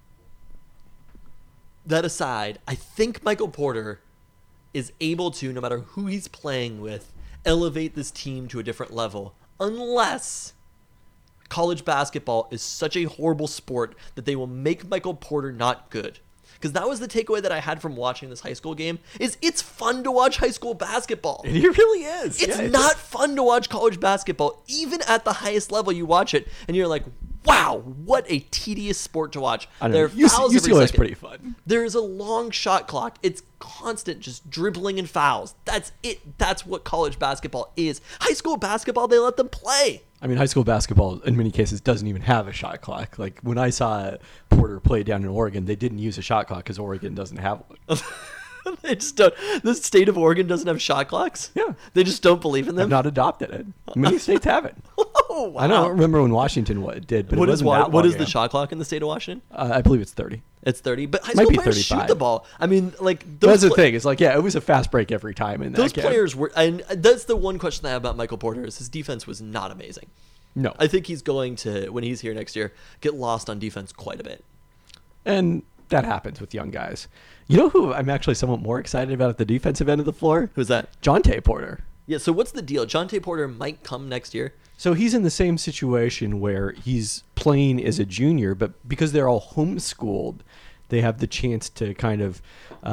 that aside, I think Michael Porter is able to, no matter who he's playing with, elevate this team to a different level, unless college basketball is such a horrible sport that they will make Michael Porter not good. Because that was the takeaway that I had from watching this high school game, is it's fun to watch high school basketball. And he really is. It's not fun to watch college basketball. Even at the highest level, you watch it, and you're like, wow, what a tedious sport to watch. I There are don't know. fouls every UCLA is second. pretty fun. There is a long shot clock. It's constant, just dribbling and fouls. That's it. That's what college basketball is. High school basketball, they let them play. I mean, high school basketball, in many cases, doesn't even have a shot clock. Like, when I saw Porter play down in Oregon, they didn't use a shot clock because Oregon doesn't have one. They just don't. The state of Oregon doesn't have shot clocks. Yeah. They just don't believe in They've them. not adopted it. Many states have it. Oh, wow. I don't remember when Washington did, but What it is wasn't that what long is the ago. shot clock in the state of Washington? I believe it's 30. It's 30, but high Might school be players shoot 35. the ball. I mean, like That's the pla- thing. It's like, yeah, it was a fast break every time in that Those game. players were, and that's the one question I have about Michael Porter is his defense was not amazing. No. I think he's going to, when he's here next year, get lost on defense quite a bit. And that happens with young guys. You know who I'm actually somewhat more excited about at the defensive end of the floor? Who's that? Jonte Porter. Yeah. So what's the deal? Jonte Porter might come next year. So he's in the same situation where he's playing as a junior, but because they're all homeschooled, they have the chance to kind of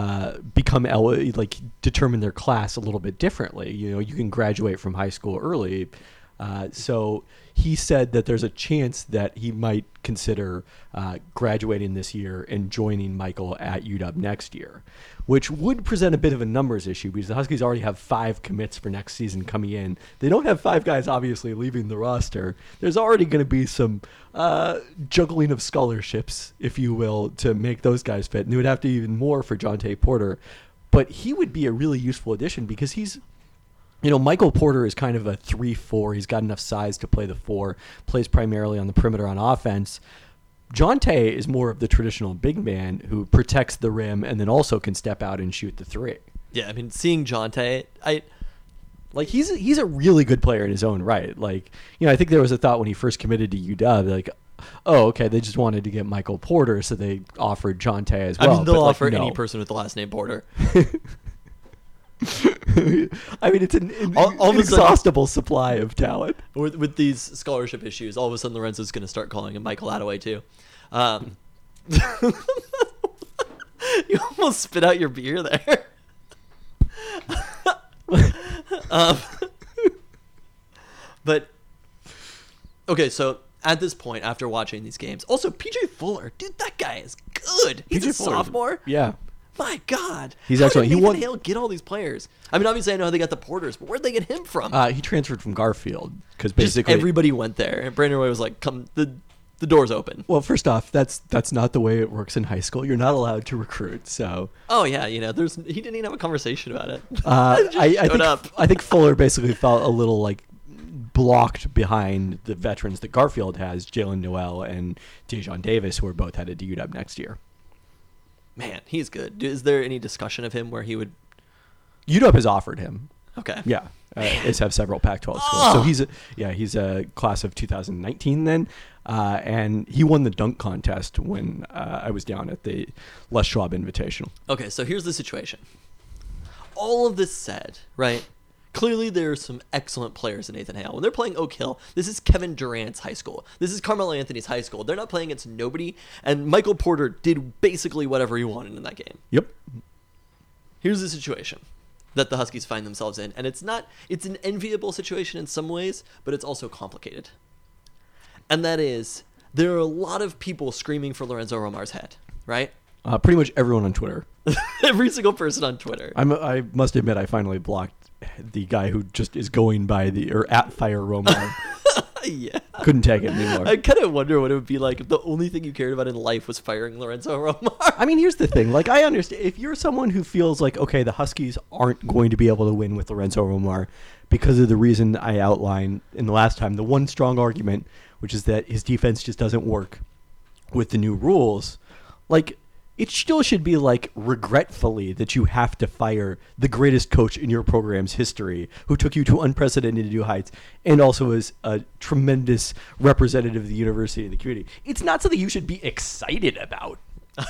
determine their class a little bit differently. You know, you can graduate from high school early. So he said that there's a chance that he might consider graduating this year and joining Michael at UW next year, which would present a bit of a numbers issue because the Huskies already have 5 commits for next season coming in. They don't have 5 guys obviously leaving the roster. There's already going to be some juggling of scholarships, if you will, to make those guys fit. And it would have to be even more for Jonte Porter. But he would be a really useful addition because he's, you know, Michael Porter is kind of a 3-4. He's got enough size to play the 4, plays primarily on the perimeter on offense. Jonte is more of the traditional big man who protects the rim and then also can step out and shoot the 3. Yeah. I mean, seeing Jonte, Like, he's a really good player in his own right. Like, you know, I think there was a thought when he first committed to UW, like, oh, okay, they just wanted to get Michael Porter, so they offered Jonte as well. I mean, they'll but, like, offer no. any person with the last name Porter. I mean, it's an All of a sudden- inexhaustible supply of talent. With these scholarship issues, all of a sudden Lorenzo's going to start calling him Michael Attaway too. You almost spit out your beer there. But okay, so at this point, after watching these games, also PJ Fuller, dude, that guy is good. He's a PJ Fuller's- sophomore. Yeah. My God, He's How excellent. Did He Nathan won- Hale get all these players? I mean, obviously, I know how they got the Porters, but where'd they get him from? He transferred from Garfield because Just basically everybody went there, and Brandon Roy was like, "Come, the door's open." Well, first off, that's not the way it works in high school. You're not allowed to recruit. So Oh yeah, you know, he didn't even have a conversation about it. I showed think up. I think Fuller basically felt a little like blocked behind the veterans that Garfield has, Jalen Noel and Dejon Davis, who are both headed to UW next year. Man, he's good. Is there any discussion of him where he would? UW has offered him. Okay. Yeah, is have several Pac-12 schools. So he's a class of 2019 then, and he won the dunk contest when I was down at the Les Schwab Invitational. Okay, so here's the situation. All of this said, right? Clearly, there are some excellent players in Nathan Hale. When they're playing Oak Hill, this is Kevin Durant's high school. This is Carmelo Anthony's high school. They're not playing against nobody, and Michael Porter did basically whatever he wanted in that game. Yep. Here's the situation that the Huskies find themselves in, and it's an enviable situation in some ways, but it's also complicated. And that is, there are a lot of people screaming for Lorenzo Romar's head, right? Pretty much everyone on Twitter. Every single person on Twitter. I must admit, I finally blocked the guy who just is going by at Fire Romar. Yeah. Couldn't take it anymore. I kind of wonder what it would be like if the only thing you cared about in life was firing Lorenzo Romar. I mean, here's the thing. Like, I understand if you're someone who feels like, okay, the Huskies aren't going to be able to win with Lorenzo Romar because of the reason I outlined in the last time, the one strong argument, which is that his defense just doesn't work with the new rules. Like, it still should be like regretfully that you have to fire the greatest coach in your program's history who took you to unprecedented new heights and also is a tremendous representative of the university and the community. It's not something you should be excited about.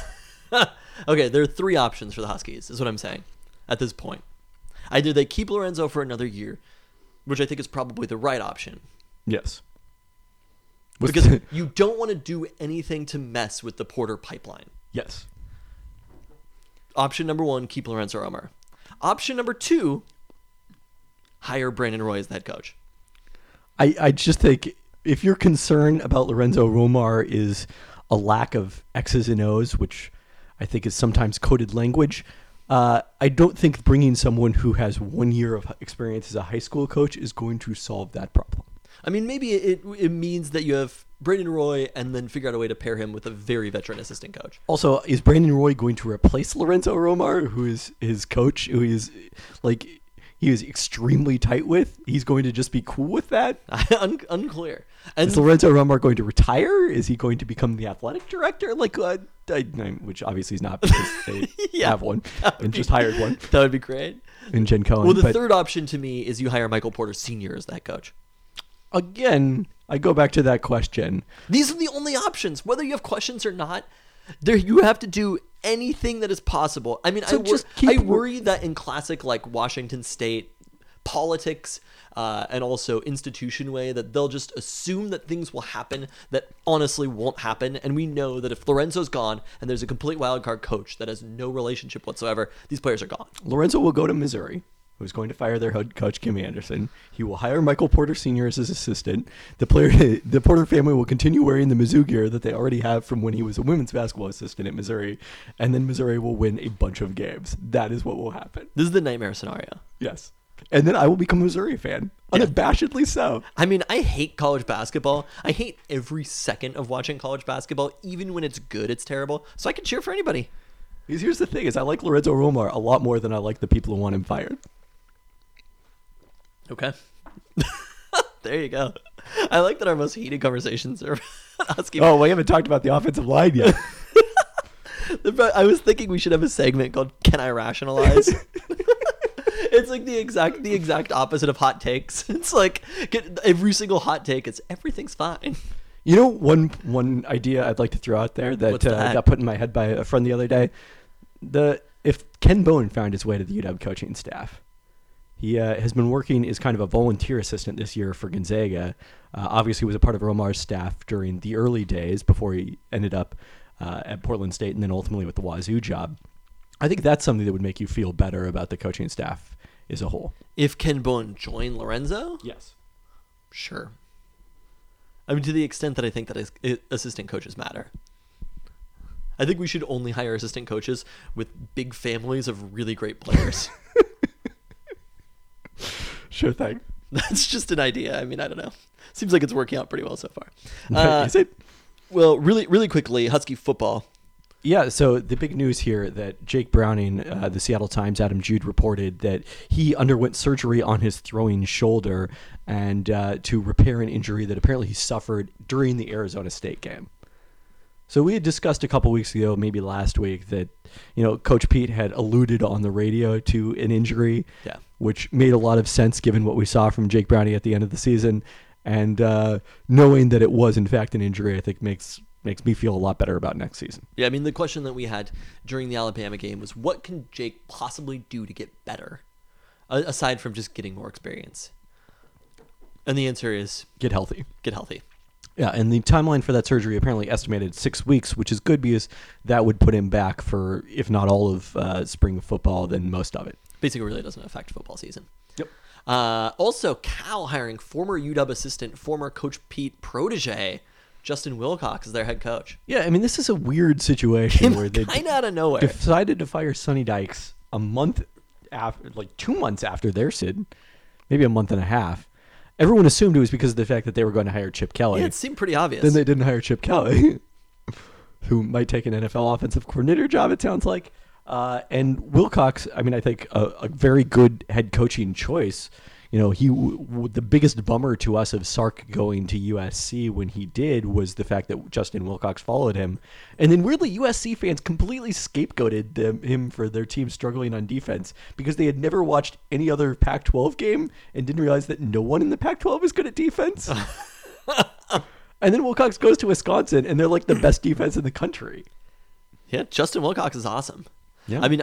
Okay, there are three options for the Huskies, is what I'm saying at this point. Either they keep Lorenzo for another year, which I think is probably the right option. Yes. Because you don't want to do anything to mess with the Porter pipeline. Yes. Option number one, keep Lorenzo Romar. Option number two, hire Brandon Roy as the head coach. I just think if your concern about Lorenzo Romar is a lack of X's and O's, which I think is sometimes coded language, I don't think bringing someone who has 1 year of experience as a high school coach is going to solve that problem. I mean, maybe it means that you have Brandon Roy and then figure out a way to pair him with a very veteran assistant coach. Also, is Brandon Roy going to replace Lorenzo Romar, who is his coach, who is like he is extremely tight with? He's going to just be cool with that? Unclear. And Is Lorenzo Romar going to retire? Is he going to become the athletic director? Like, which obviously is not because they have one and just hired one that would be great. in Jen Cohen. Well, the But third option to me is you hire Michael Porter Sr. as the head coach. again, I go back to that question. These are the only options. Whether you have questions or not, you have to do anything that is possible. I mean, So I worry that in classic like Washington State politics and also institution way that they'll just assume that things will happen that honestly won't happen. And we know that if Lorenzo's gone and there's a complete wild card coach that has no relationship whatsoever, these players are gone. Lorenzo will go to Missouri, who's going to fire their head coach, Kim Anderson. He will hire Michael Porter Sr. as his assistant. The Porter family will continue wearing the Mizzou gear that they already have from when he was a women's basketball assistant at Missouri. And then Missouri will win a bunch of games. That is what will happen. This is the nightmare scenario. Yes. And then I will become a Missouri fan. Unabashedly so. I mean, I hate college basketball. I hate every second of watching college basketball. Even when it's good, it's terrible. So I can cheer for anybody. Because here's the thing, is I like Lorenzo Romar a lot more than I like the people who want him fired. Okay. There you go. I like that our most heated conversations are asking. Oh, we haven't talked about the offensive line yet. I was thinking we should have a segment called "Can I Rationalize?" It's like the exact opposite of hot takes. It's like every single hot take is everything's fine. You know, one idea I'd like to throw out there that got put in my head by a friend the other day. If Ken Bowen found his way to the UW coaching staff, he has been working as kind of a volunteer assistant this year for Gonzaga. Obviously, was a part of Romar's staff during the early days before he ended up at Portland State and then ultimately with the Wazoo job. I think that's something that would make you feel better about the coaching staff as a whole. If Ken Bowen joined Lorenzo? Yes. Sure. I mean, to the extent that I think that assistant coaches matter. I think we should only hire assistant coaches with big families of really great players. Sure thing. That's just an idea. I mean, I don't know. Seems like it's working out pretty well so far. Is it? Well, really quickly, Husky football. Yeah, so the big news here that Jake Browning, the Seattle Times, Adam Jude reported that he underwent surgery on his throwing shoulder and to repair an injury that apparently he suffered during the Arizona State game. So we had discussed a couple weeks ago, maybe last week, that Coach Pete had alluded on the radio to an injury, which made a lot of sense given what we saw from Jake Browning at the end of the season. And knowing that it was in fact an injury, I think makes me feel a lot better about next season. Yeah, I mean, the question that we had during the Alabama game was, what can Jake possibly do to get better? aside from just getting more experience? And the answer is Get healthy. get healthy. Yeah, and the timeline for that surgery apparently estimated 6 weeks, which is good because that would put him back for, if not all of spring football, then most of it. Basically, really doesn't affect football season. Yep. Also, Cal hiring former UW assistant, former Coach Pete protege, Justin Wilcox as their head coach. Yeah, I mean, this is a weird situation where they Kind of out of nowhere. decided to fire Sonny Dykes a month after, like 2 months after their Sid, maybe a month and a half. Everyone assumed it was because of the fact that they were going to hire Chip Kelly. Yeah, it seemed pretty obvious. Then they didn't hire Chip Kelly, who might take an NFL offensive coordinator job, it sounds like. And Wilcox, I mean, I think a very good head coaching choice. You know, the biggest bummer to us of Sark going to USC when he did was the fact that Justin Wilcox followed him. And then weirdly, USC fans completely scapegoated him for their team struggling on defense because they had never watched any other Pac-12 game and didn't realize that no one in the Pac-12 is good at defense. And then Wilcox goes to Wisconsin, and they're like the best defense in the country. Yeah, Justin Wilcox is awesome. Yeah. I mean,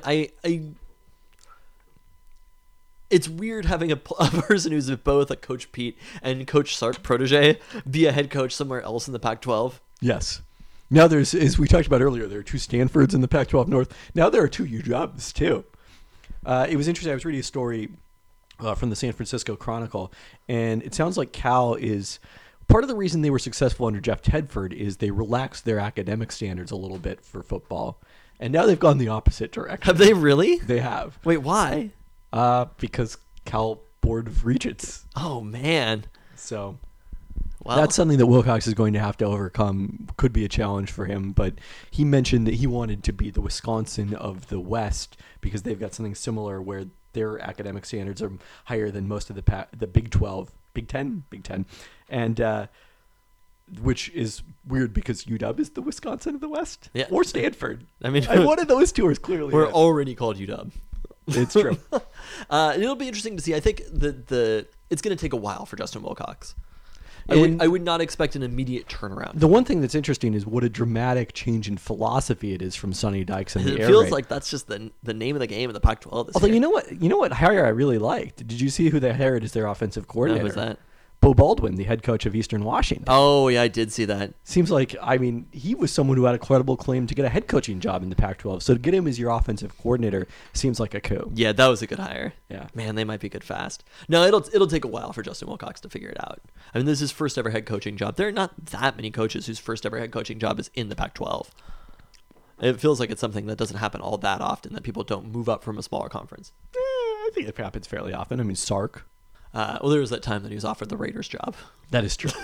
it's weird having a person who's both a Coach Pete and Coach Sark protege be a head coach somewhere else in the Pac-12. Yes. Now there's, as we talked about earlier, there are 2 Stanfords in the Pac-12 North. Now there are 2 UWs too. It was interesting. I was reading a story from the San Francisco Chronicle, and it sounds like Cal is part of the reason they were successful under Jeff Tedford is they relaxed their academic standards a little bit for football, and now they've gone the opposite direction. Have they really? They have. Wait, why? Because Cal Board of Regents. Oh, man. So Well, that's something that Wilcox is going to have to overcome. Could be a challenge for him, but he mentioned that he wanted to be the Wisconsin of the West because they've got something similar where their academic standards are higher than most of the Big 12, Big 10, and which is weird because UW is the Wisconsin of the West, Yeah. or Stanford. I mean, And one of those two is clearly we're it. already called UW. It's true. And it'll be interesting to see. I think the it's going to take a while for Justin Wilcox. I would not expect an immediate turnaround. The one thing that's interesting is what a dramatic change in philosophy it is from Sonny Dykes and the It air feels raid. like that's just the name of the game in the Pac-12 this Although year. you know what hire I really liked. Did you see who they hired as their offensive coordinator? Who's that? Bo Baldwin, the head coach of Eastern Washington. Oh, yeah, I did see that. Seems like, I mean, he was someone who had a credible claim to get a head coaching job in the Pac-12. So to get him as your offensive coordinator seems like a coup. Yeah, that was a good hire. Yeah. Man, they might be good fast. No, it'll take a while for Justin Wilcox to figure it out. I mean, this is his first ever head coaching job. There are not that many coaches whose first ever head coaching job is in the Pac-12. It feels like it's something that doesn't happen all that often, that people don't move up from a smaller conference. I think it happens fairly often. I mean, Sark. Well, there was that time that he was offered the Raiders job. That is true.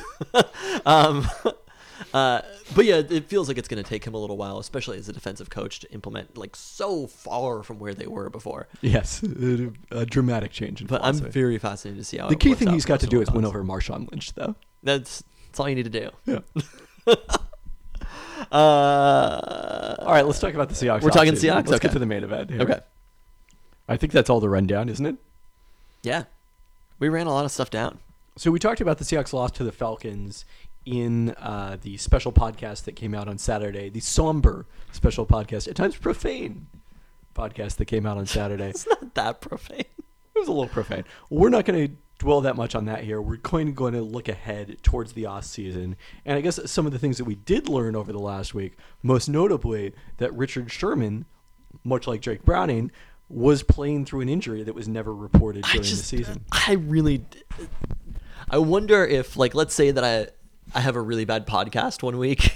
But yeah, it feels like it's going to take him a little while, especially as a defensive coach, to implement like so far from where they were before. Yes, a dramatic change in But I'm philosophy. very fascinated to see how The it key works thing out he's for got to Justin do is win Wilcox. over Marshawn Lynch, though. That's all you need to do. Yeah. All All right, let's talk about the Seahawks. We're talking offseason. Seahawks? Let's Okay. get to the main event here. Okay. I think that's all the rundown, isn't it? Yeah, we ran a lot of stuff down. So we talked about the Seahawks loss to the Falcons in the special podcast that came out on Saturday, the somber special podcast, at times profane podcast that came out on Saturday. It's not that profane. It was a little profane. We're not going to dwell that much on that here. We're going to look ahead towards the off season. And I guess some of the things that we did learn over the last week, most notably that Richard Sherman, much like Drake Browning, was playing through an injury that was never reported during the season. I wonder if, like, let's say that I have a really bad podcast one week.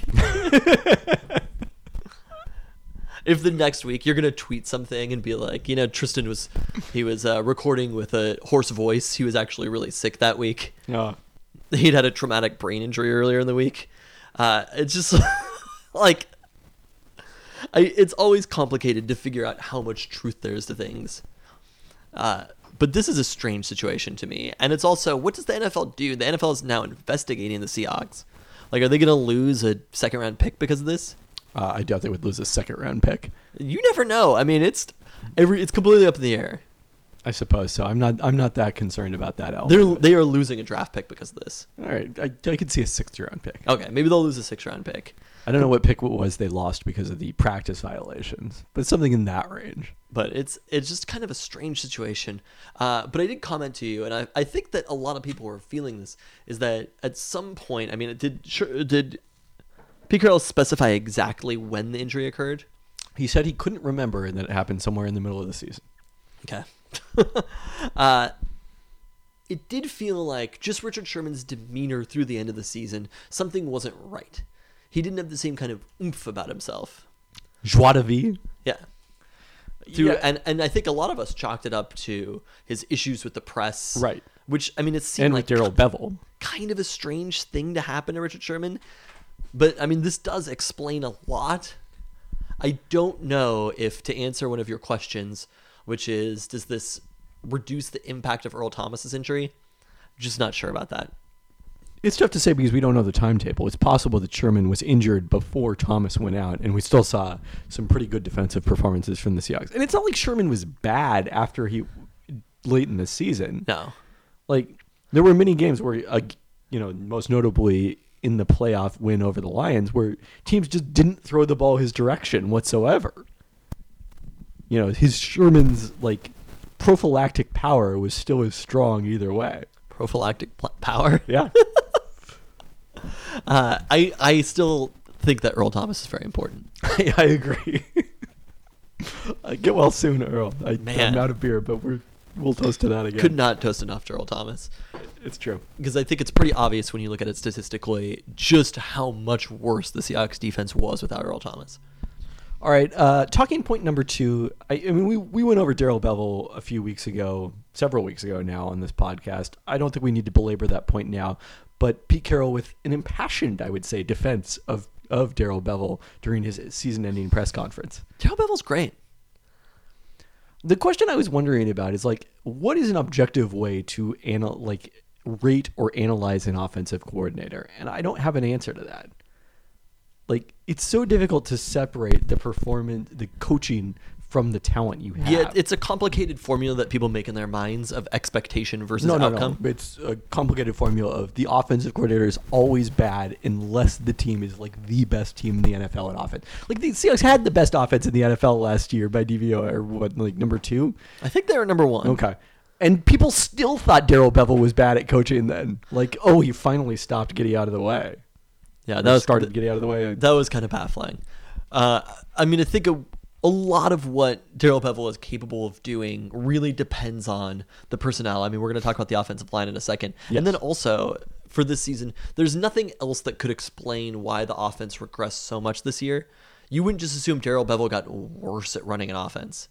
If the next week you're gonna tweet something and be like, you know, Tristan was recording with a hoarse voice. He was actually really sick that week. He'd had a traumatic brain injury earlier in the week. It's just like it's always complicated to figure out how much truth there is to things. But this is a strange situation to me. And it's also, what does the NFL do? The NFL is now investigating the Seahawks. Like, are they going to lose a second-round pick because of this? I doubt they would lose a second-round pick. You never know. I mean, it's completely up in the air. I suppose so. I'm not that concerned about that element. They are losing a draft pick because of this. All right, I could see a 6th round pick. Okay, maybe they'll lose a 6th round pick. I don't know what pick it was they lost because of the practice violations, but something in that range. But it's just kind of a strange situation. But I did comment to you, and I think that a lot of people were feeling this, is that at some point, I mean, did Pete Carroll specify exactly when the injury occurred? He said he couldn't remember and that it happened somewhere in the middle of the season. Okay. It did feel like just Richard Sherman's demeanor through the end of the season, something wasn't right. He didn't have the same kind of oomph about himself. Joie de vivre. Yeah. And I think a lot of us chalked it up to his issues with the press. Right. Which, I mean, it seemed And like with Daryl Bevel. kind of a strange thing to happen to Richard Sherman. But, I mean, this does explain a lot. I don't know if, to answer one of your questions, which is, does this reduce the impact of Earl Thomas's injury? Just not sure about that. It's tough to say because we don't know the timetable. It's possible that Sherman was injured before Thomas went out, and we still saw some pretty good defensive performances from the Seahawks. And it's not like Sherman was bad after late in the season. No. Like, there were many games where, most notably in the playoff win over the Lions, where teams just didn't throw the ball his direction whatsoever. His Sherman's, prophylactic power was still as strong either way. Prophylactic power? Yeah. I still think that Earl Thomas is very important. I agree. Get well soon, Earl. I'm out of beer, but we'll toast to that again. Could not toast enough to Earl Thomas. It's true. Because I think it's pretty obvious when you look at it statistically just how much worse the Seahawks defense was without Earl Thomas. All right. Talking point number 2. I mean, we went over Daryl Bevel several weeks ago now on this podcast. I don't think we need to belabor that point now. But Pete Carroll with an impassioned, I would say, defense of Daryl Bevel during his season-ending press conference. Daryl Bevel's great. The question I was wondering about is, what is an objective way to rate or analyze an offensive coordinator? And I don't have an answer to that. It's so difficult to separate the performance, the coaching from the talent you have. Yeah, it's a complicated formula that people make in their minds of expectation versus outcome. No. It's a complicated formula of the offensive coordinator is always bad unless the team is the best team in the NFL at offense. The Seahawks had the best offense in the NFL last year by DVOA, number 2? I think they were number 1. Okay. And people still thought Daryl Bevel was bad at coaching then. He finally stopped getting out of the way. Yeah, that started getting out of the way. That was kind of baffling. I mean, I think a lot of what Daryl Bevel is capable of doing really depends on the personnel. I mean, we're going to talk about the offensive line in a second. Yes. And then also, for this season, there's nothing else that could explain why the offense regressed so much this year. You wouldn't just assume Daryl Bevel got worse at running an offense.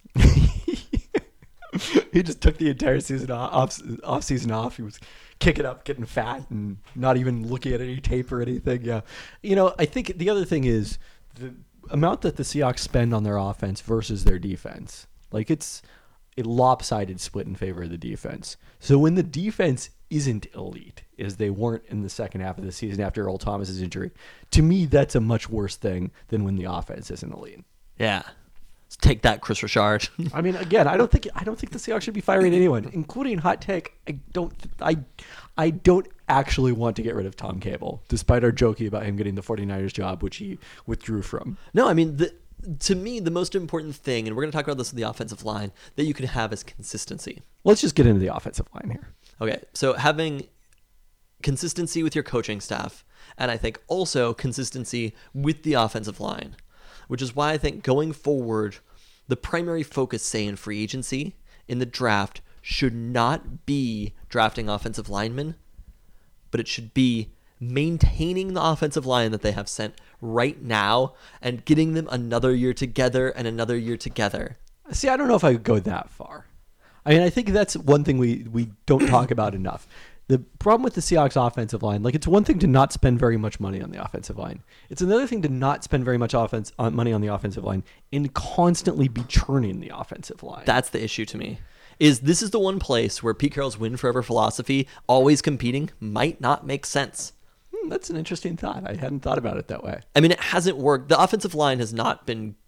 He just took the entire season off season off. He was kicking up, getting fat, and not even looking at any tape or anything. Yeah. I think the other thing is the amount that the Seahawks spend on their offense versus their defense. It's a lopsided split in favor of the defense. So when the defense isn't elite, as they weren't in the second half of the season after Earl Thomas's injury, to me, that's a much worse thing than when the offense isn't elite. Yeah. Take that, Chris Richard. I mean, again, I don't think the Seahawks should be firing anyone, including hot take. I don't actually want to get rid of Tom Cable, despite our joking about him getting the 49ers job, which he withdrew from. No, I mean, to me, the most important thing, and we're going to talk about this with the offensive line, that you can have is consistency. Let's just get into the offensive line here. Okay, so having consistency with your coaching staff, and I think also consistency with the offensive line, which is why I think going forward, the primary focus, say, in free agency, in the draft, should not be drafting offensive linemen, but it should be maintaining the offensive line that they have sent right now and getting them another year together and another year together. See, I don't know if I would go that far. I mean, I think that's one thing we don't talk about enough. The problem with the Seahawks offensive line, it's one thing to not spend very much money on the offensive line. It's another thing to not spend very much money on the offensive line and constantly be churning the offensive line. That's the issue to me. This is the one place where Pete Carroll's win forever philosophy, always competing, might not make sense. That's an interesting thought. I hadn't thought about it that way. I mean, it hasn't worked. The offensive line has not been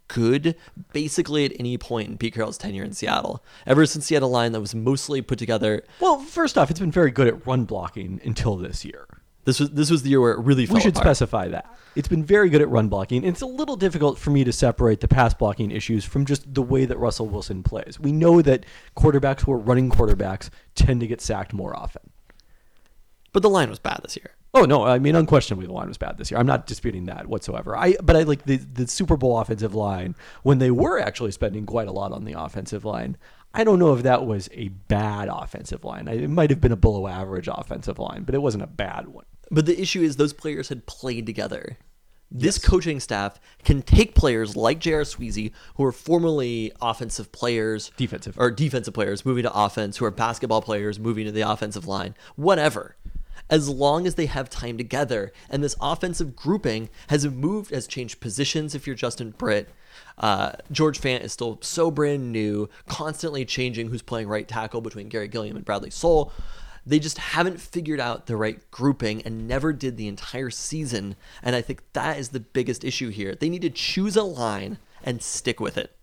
good basically at any point in Pete Carroll's tenure in Seattle. Ever since he had a line that was mostly put together. Well, first off, it's been very good at run blocking until this year. This was the year where it really fell We should apart. specify that. It's been very good at run blocking. It's a little difficult for me to separate the pass blocking issues from just the way that Russell Wilson plays. We know that quarterbacks who are running quarterbacks tend to get sacked more often. But the line was bad this year. Oh, no, I mean, unquestionably, the line was bad this year. I'm not disputing that whatsoever. But I like the Super Bowl offensive line, when they were actually spending quite a lot on the offensive line. I don't know if that was a bad offensive line. It might have been a below average offensive line, but it wasn't a bad one. But the issue is those players had played together. This coaching staff can take players like J.R. Sweezy, who are formerly offensive players. Defensive. Or defensive players moving to offense, who are basketball players moving to the offensive line. Whatever. As long as they have time together. And this offensive grouping has changed positions if you're Justin Britt. George Fant is still so brand new, constantly changing who's playing right tackle between Gary Gilliam and Bradley Soule. They just haven't figured out the right grouping and never did the entire season. And I think that is the biggest issue here. They need to choose a line and stick with it.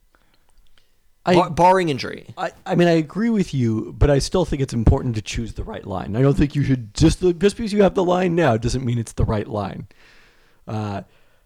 Barring injury. I mean, I agree with you, but I still think it's important to choose the right line. I don't think you should just because you have the line now doesn't mean it's the right line. I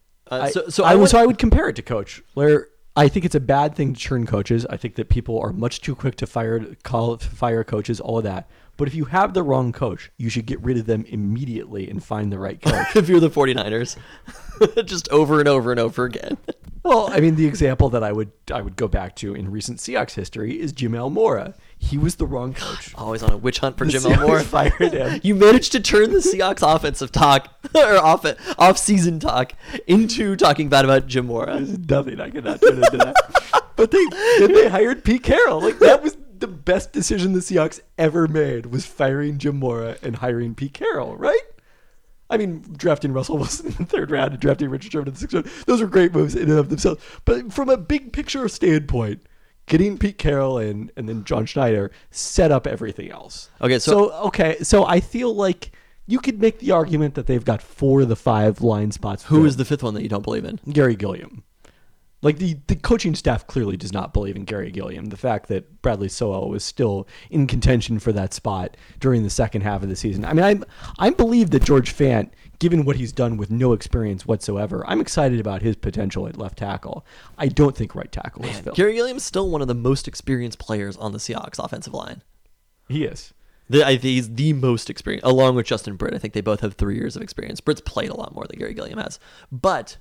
would compare it to coach, where I think it's a bad thing to churn coaches. I think that people are much too quick to fire coaches, all of that. But if you have the wrong coach, you should get rid of them immediately and find the right coach. If you're the 49ers, just over and over and over again. Well, I mean, the example that I would go back to in recent Seahawks history is Jim Elmora. He was the wrong coach. Always on a witch hunt for The Jim Seahawks Elmore. fired him. You managed to turn the Seahawks offensive talk or off-season talk into talking bad about Jim Mora. There's nothing I cannot turn into that. But they hired Pete Carroll. Like, that was the best decision the Seahawks ever made, was firing Jim Mora and hiring Pete Carroll, right? I mean, drafting Russell Wilson in the third round and drafting Richard Sherman in the sixth round, those are great moves in and of themselves. But from a big picture standpoint, getting Pete Carroll and then John Schneider set up everything else. Okay, so I feel like you could make the argument that they've got 4 of the 5 line spots. Who is the fifth one that you don't believe in? Gary Gilliam. Like, the coaching staff clearly does not believe in Gary Gilliam. The fact that Bradley Soule was still in contention for that spot during the second half of the season. I mean, I believe that George Fant, given what he's done with no experience whatsoever, I'm excited about his potential at left tackle. I don't think right tackle is filled. Gary Gilliam is still one of the most experienced players on the Seahawks offensive line. He is. I think he's the most experienced, along with Justin Britt. I think they both have 3 years of experience. Britt's played a lot more than Gary Gilliam has. But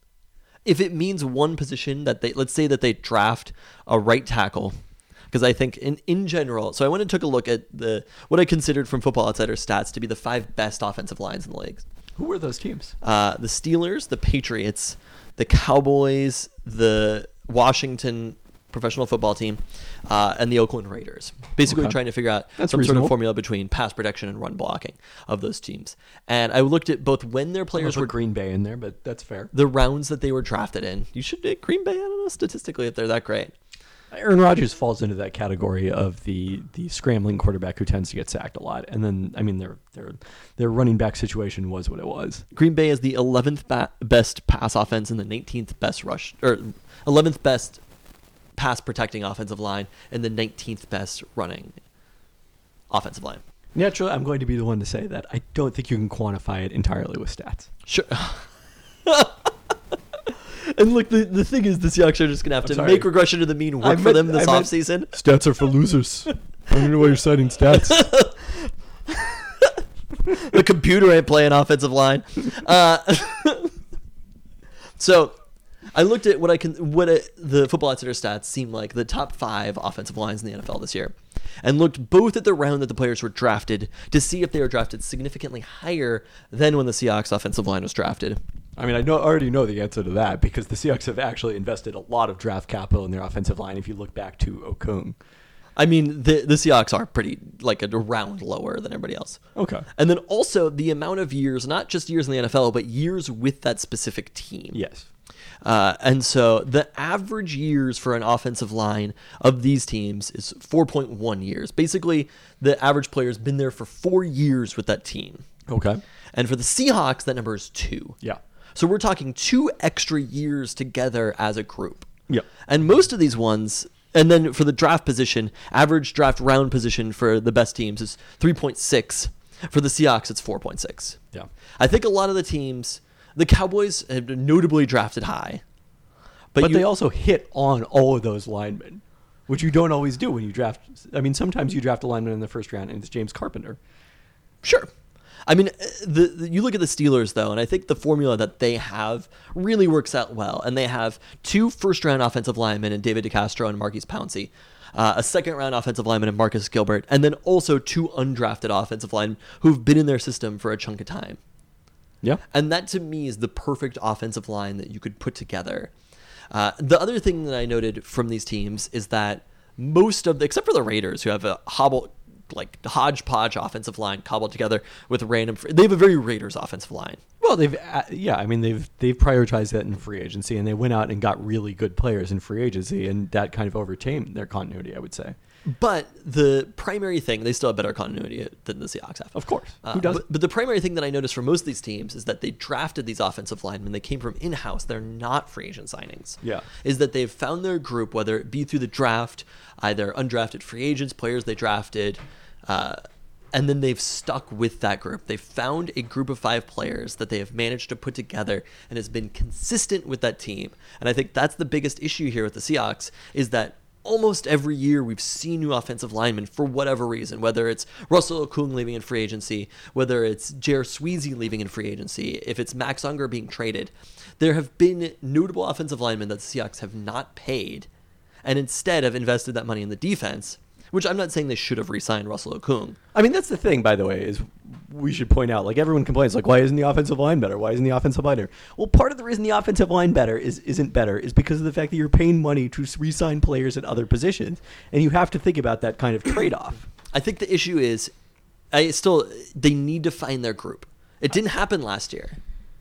if it means one position that let's say that they draft a right tackle, because I think in general, so I went and took a look at what I considered from Football Outsider stats to be the 5 best offensive lines in the league. Who were those teams? The Steelers, the Patriots, the Cowboys, the Washington professional football team, and the Oakland Raiders. Basically trying to figure out some sort reasonable of formula between pass protection and run blocking of those teams. And I looked at both when their players were Green Bay in there, but that's fair. the rounds that they were drafted in. You should Green Bay, I don't know statistically if they're that great. Aaron Rodgers falls into that category of the scrambling quarterback who tends to get sacked a lot. And then, I mean, their running back situation was what it was. Green Bay is the 11th best pass offense and the 19th best rush, or 11th best pass protecting offensive line and the 19th best running offensive line. Naturally, I'm going to be the one to say that I don't think you can quantify it entirely with stats. Sure. And look, the thing is, the Seahawks are just going to have to make regression to the mean work for them this offseason. Stats are for losers. I don't know why you're citing stats. The computer ain't playing offensive line. So I looked at the Football Outsider stats seem like the top 5 offensive lines in the NFL this year, and looked both at the round that the players were drafted to see if they were drafted significantly higher than when the Seahawks offensive line was drafted. I mean, already know the answer to that because the Seahawks have actually invested a lot of draft capital in their offensive line if you look back to Okung. I mean, the Seahawks are pretty, like, a round lower than everybody else. Okay. And then also the amount of years, not just years in the NFL, but years with that specific team. Yes. And so the average years for an offensive line of these teams is 4.1 years. Basically, the average player's been there for 4 years with that team. Okay. And for the Seahawks, that number is 2. Yeah. So we're talking 2 extra years together as a group. Yep. And most of these ones, and then for the draft position, average draft round position for the best teams is 3.6. For the Seahawks, it's 4.6. Yeah. I think a lot of the teams, the Cowboys have notably drafted high. But they also hit on all of those linemen, which you don't always do when you draft. I mean, sometimes you draft a lineman in the first round and it's James Carpenter. Sure. I mean, you look at the Steelers, though, and I think the formula that they have really works out well. And they have 2 first-round offensive linemen in David DeCastro and Marquise Pouncey, a second-round offensive lineman in Marcus Gilbert, and then also 2 undrafted offensive linemen who've been in their system for a chunk of time. Yeah. And that, to me, is the perfect offensive line that you could put together. The other thing that I noted from these teams is that most of except for the Raiders, who have a hodgepodge offensive line cobbled together with random. They have a very Raiders offensive line. Well, they've prioritized that in free agency, and they went out and got really good players in free agency, and that kind of overcame their continuity, I would say. But the primary thing, they still have better continuity than the Seahawks have. Of course. Who doesn't? But the primary thing that I noticed for most of these teams is that they drafted these offensive linemen. They came from in-house. They're not free agent signings. Yeah. Is that they've found their group, whether it be through the draft, either undrafted free agents, players they drafted, and then they've stuck with that group. They've found a group of 5 players that they have managed to put together and has been consistent with that team. And I think that's the biggest issue here with the Seahawks is that almost every year we've seen new offensive linemen for whatever reason, whether it's Russell Okung leaving in free agency, whether it's Jer Sweezy leaving in free agency, if it's Max Unger being traded. There have been notable offensive linemen that the Seahawks have not paid and instead have invested that money in the defense, which I'm not saying they should have re-signed Russell Okung. I mean, that's the thing, by the way, is we should point out, like, everyone complains, like, why isn't the offensive line better? Why isn't the offensive line better? Well, part of the reason the offensive line isn't better is because of the fact that you're paying money to re-sign players at other positions, and you have to think about that kind of trade-off. I think the issue is they need to find their group. It didn't happen last year.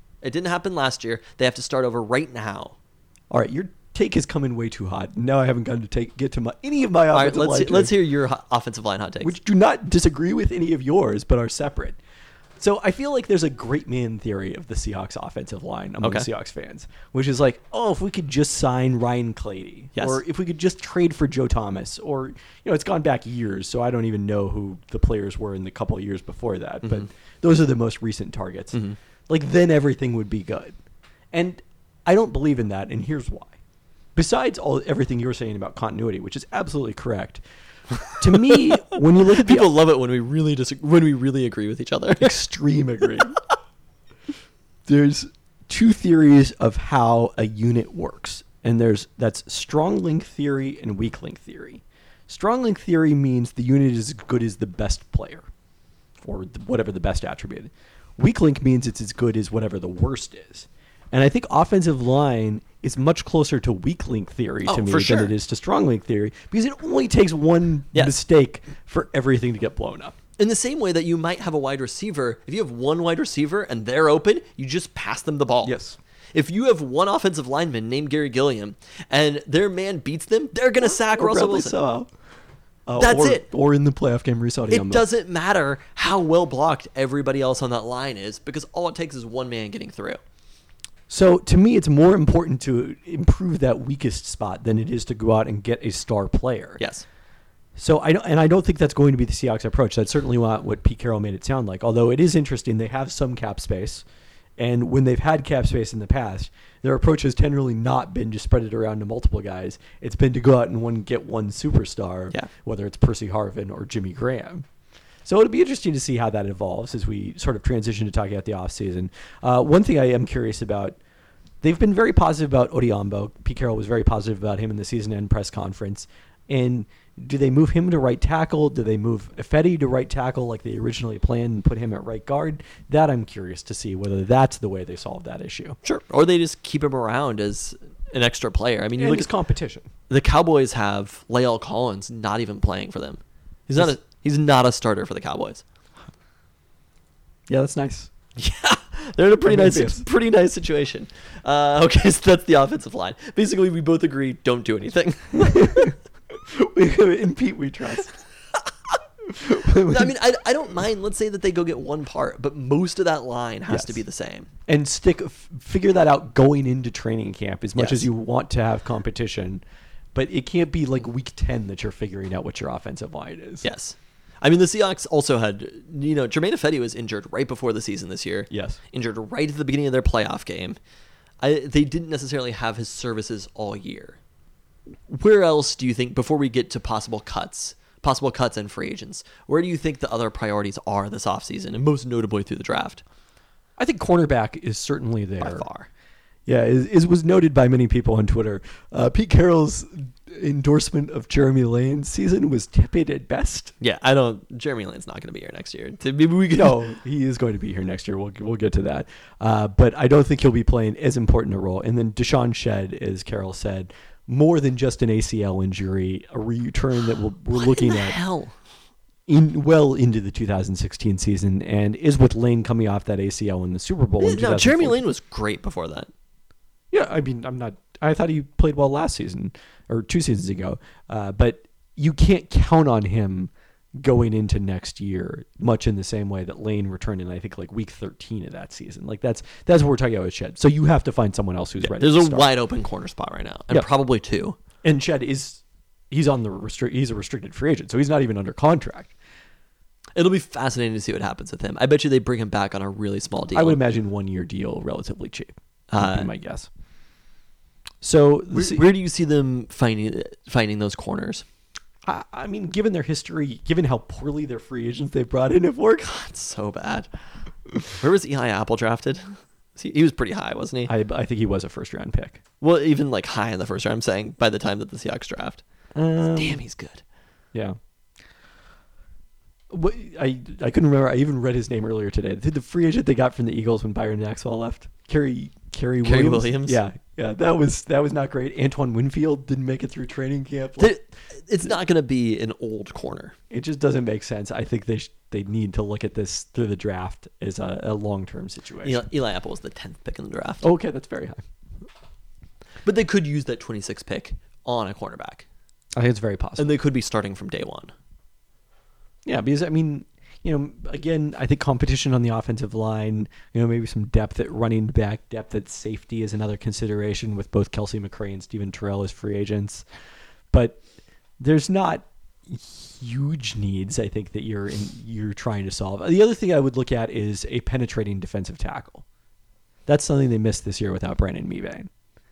They have to start over right now. All right, your take is coming way too hot. Now I haven't gotten to get to any of my offensive line takes. Let's hear your offensive line hot takes. Which do not disagree with any of yours, but are separate. So I feel like there's a great man theory of the Seahawks offensive line among Seahawks fans, which is like, oh, if we could just sign Ryan Clady, or if we could just trade for Joe Thomas, or, it's gone back years, so I don't even know who the players were in the couple of years before that, but those are the most recent targets. Like, then everything would be good. And I don't believe in that, and here's why. Besides everything you were saying about continuity, which is absolutely correct, to me, when you look at people love it when we really agree with each other. Extreme agree. There's 2 theories of how a unit works, and that's strong link theory and weak link theory. Strong link theory means the unit is as good as the best player, or whatever the best attribute. Weak link means it's as good as whatever the worst is. And I think offensive line is much closer to weak link theory to me than it is to strong link theory, because it only takes one mistake for everything to get blown up. In the same way that you might have a wide receiver, if you have one wide receiver and they're open, you just pass them the ball. Yes. If you have one offensive lineman named Gary Gilliam and their man beats them, they're going to sack Russell Wilson. That's it. Or in the playoff game, it doesn't matter how well blocked everybody else on that line is, because all it takes is one man getting through. So to me, it's more important to improve that weakest spot than it is to go out and get a star player. Yes. So I don't think that's going to be the Seahawks' approach. That's certainly not what Pete Carroll made it sound like. Although it is interesting, they have some cap space, and when they've had cap space in the past, their approach has generally not been to spread it around to multiple guys. It's been to go out and get one superstar, whether it's Percy Harvin or Jimmy Graham. So it'll be interesting to see how that evolves as we sort of transition to talking about the offseason. One thing I am curious about, they've been very positive about Odiombo. Pete Carroll was very positive about him in the season-end press conference. And do they move him to right tackle? Do they move Ifedi to right tackle like they originally planned and put him at right guard? That I'm curious to see whether that's the way they solve that issue. Sure. Or they just keep him around as an extra player. I mean, you look at competition. The Cowboys have Lael Collins not even playing for them. He's not a starter for the Cowboys. Yeah, that's nice. Yeah, they're in a pretty nice situation. Okay, so that's the offensive line. Basically, we both agree, don't do anything. In Pete, we trust. I mean, I don't mind. Let's say that they go get one part, but most of that line has to Yes. be the same. And figure that out going into training camp as much Yes. as you want to have competition. But it can't be like week 10 that you're figuring out what your offensive line is. Yes. I mean, the Seahawks also had, Jermaine Ifedi was injured right before the season this year. Yes. Injured right at the beginning of their playoff game. They didn't necessarily have his services all year. Where else do you think, before we get to possible cuts and free agents, where do you think the other priorities are this offseason, and most notably through the draft? I think cornerback is certainly there. By far. Yeah, it was noted by many people on Twitter. Pete Carroll's endorsement of Jeremy Lane's season was tepid at best. Yeah, Jeremy Lane's not going to be here next year. Maybe we can. No, he is going to be here next year. We'll get to that. But I don't think he'll be playing as important a role. And then Deshaun Shed, as Carroll said, more than just an ACL injury, a return that we're looking What in the at hell? well into the 2016 season, and is with Lane coming off that ACL in the Super Bowl. In No, Jeremy 2014. Lane was great before that. Yeah, I mean, I thought he played well last season or 2 seasons ago, but you can't count on him going into next year much in the same way that Lane returned in, I think, like week 13 of that season. Like that's what we're talking about with Shed. So you have to find someone else who's ready. There's to a start. wide open corner spot right now, and Yeah. probably 2. And Shed he's on the he's a restricted free agent, so he's not even under contract. It'll be fascinating to see what happens with him. I bet you they bring him back on a really small deal. I would imagine 1-year deal, relatively cheap. Would be my guess. So Where do you see them finding those corners? I mean, given their history, given how poorly their free agents they've brought in have worked, It's so bad. Where was Eli Apple drafted? He was pretty high, wasn't he? I think he was a first-round pick. Well, even like high in the first round, I'm saying, by the time that the Seahawks draft. Damn, he's good. Yeah. What, I couldn't remember. I even read his name earlier today. The free agent they got from the Eagles when Byron Maxwell left, Kerry Williams. Yeah, that was not great. Antoine Winfield didn't make it through training camp. It's not going to be an old corner. It just doesn't make sense. I think they need to look at this through the draft as a long-term situation. Eli Apple was the 10th pick in the draft. Okay, that's very high. But they could use that 26th pick on a cornerback. I think it's very possible. And they could be starting from day one. Yeah, because I mean, again, I think competition on the offensive line, maybe some depth at running back, depth at safety is another consideration with both Kelsey McRae and Steven Terrell as free agents. But there's not huge needs, I think, that you're trying to solve. The other thing I would look at is a penetrating defensive tackle. That's something they missed this year without Brandon Mebane.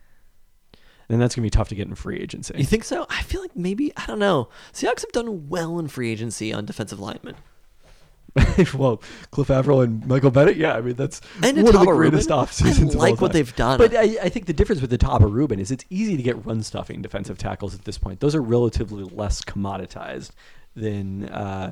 And that's going to be tough to get in free agency. You think so? I feel like maybe, I don't know. Seahawks have done well in free agency on defensive linemen. Well, Cliff Avril and Michael Bennett, yeah, I mean, that's And one of the Ataba greatest Rubin. off seasons I like of all what time. they've done. But I think the difference with the Ataba Rubin is it's easy to get run stuffing defensive tackles at this point. Those are relatively less commoditized than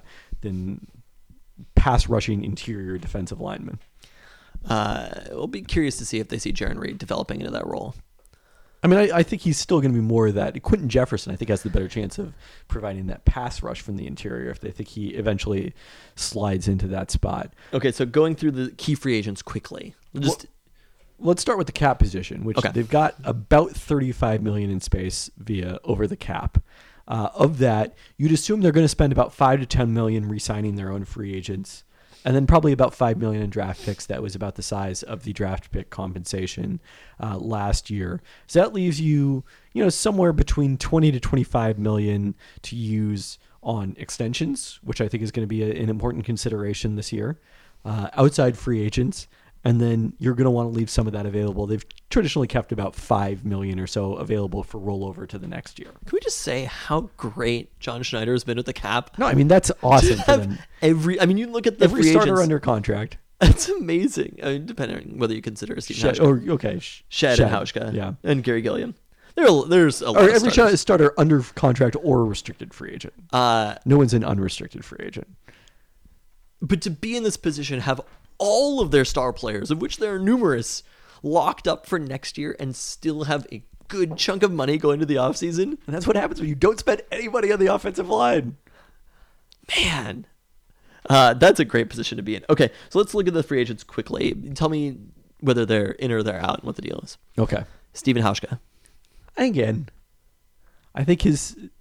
pass rushing interior defensive linemen. We'll be curious to see if they see Jaron Reed developing into that role. I mean, I think he's still going to be more of that. Quentin Jefferson, I think, has the better chance of providing that pass rush from the interior if they think he eventually slides into that spot. Okay, so going through the key free agents quickly. Let's start with the cap position, which Okay. they've got about $35 million in space via over the cap. Of that, you'd assume they're going to spend about $5 to $10 million re-signing their own free agents, and then probably about $5 million in draft picks. That was about the size of the draft pick compensation last year. So that leaves you, somewhere between $20 to $25 million to use on extensions, which I think is going to be an important consideration this year. Outside free agents. And then you're going to want to leave some of that available. They've traditionally kept about $5 million or so available for rollover to the next year. Can we just say how great John Schneider has been at the cap? No, I mean, that's awesome for them. You look at the Every free starter agents. under contract. That's amazing. I mean, depending on whether you consider Stephen Hauschka. Shed and Hauschka. Yeah. And Gary Gilliam. There's a lot Or of every starters. starter under contract or a restricted free agent. No one's an unrestricted free agent. But to be in this position, have all of their star players, of which there are numerous, locked up for next year and still have a good chunk of money going to the offseason. And that's what happens when you don't spend anybody on the offensive line. Man, that's a great position to be in. Okay, so let's look at the free agents quickly. Tell me whether they're in or they're out and what the deal is. Okay. Stephen Hauschka. Again, I think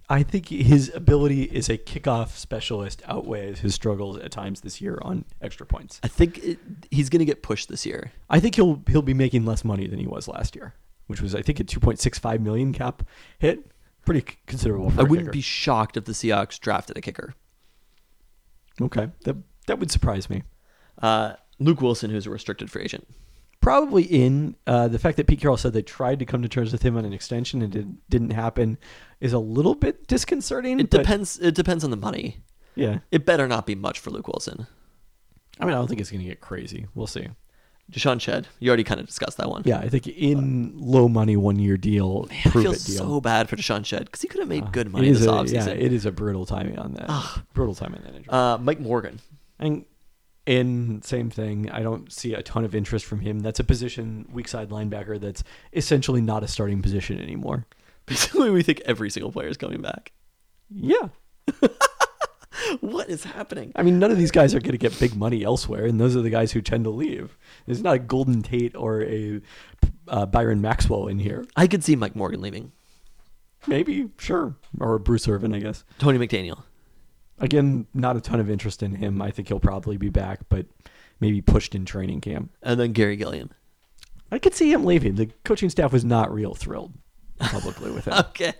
I think his ability as a kickoff specialist outweighs his struggles at times this year on extra points. I think he's going to get pushed this year. I think he'll be making less money than he was last year, which was I think a 2.65 million cap hit. Pretty considerable for I a wouldn't kicker. be shocked if the Seahawks drafted a kicker. Okay, that would surprise me. Luke Wilson, who's a restricted free agent. Probably in the fact that Pete Carroll said they tried to come to terms with him on an extension and it didn't happen is a little bit disconcerting. It but- depends. It depends on the money. Yeah. It better not be much for Luke Wilson. I mean, I don't think it's going to get crazy. We'll see. Deshaun Shed, you already kind of discussed that one. Yeah, I think in low money 1 year deal, I prove feel it deal. so bad for Deshaun Shed because he could have made good It money is this a- offseason. Yeah, it is a brutal timing on that. Brutal timing on that injury. Mike Morgan. And same thing. I don't see a ton of interest from him. That's a position, weak side linebacker, that's essentially not a starting position anymore. Basically, we think every single player is coming back. Yeah. What is happening? I mean, none of these guys are going to get big money elsewhere, and those are the guys who tend to leave. There's not a Golden Tate or a Byron Maxwell in here. I could see Mike Morgan leaving. Maybe, sure. Or Bruce Irvin, I guess. Tony McDaniel. Again, not a ton of interest in him. I think he'll probably be back, but maybe pushed in training camp. And then Gary Gilliam. I could see him leaving. The coaching staff was not real thrilled publicly with him. Okay.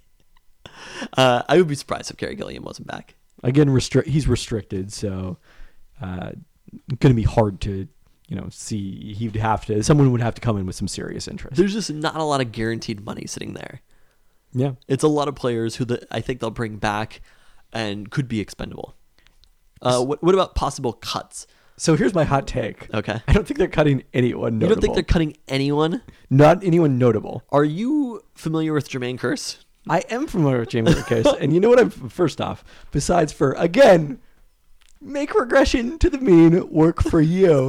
I would be surprised if Gary Gilliam wasn't back. Again, he's restricted, so going to be hard to, see. Someone would have to come in with some serious interest. There's just not a lot of guaranteed money sitting there. Yeah. It's a lot of players who I think they'll bring back and could be expendable. What about possible cuts? So here's my hot take. Okay. I don't think they're cutting anyone notable. You don't think they're cutting anyone? Not anyone notable. Are you familiar with Jermaine Kearse? I am familiar with Jamie Case, and you know what? First off, besides for again, make regression to the mean work for you.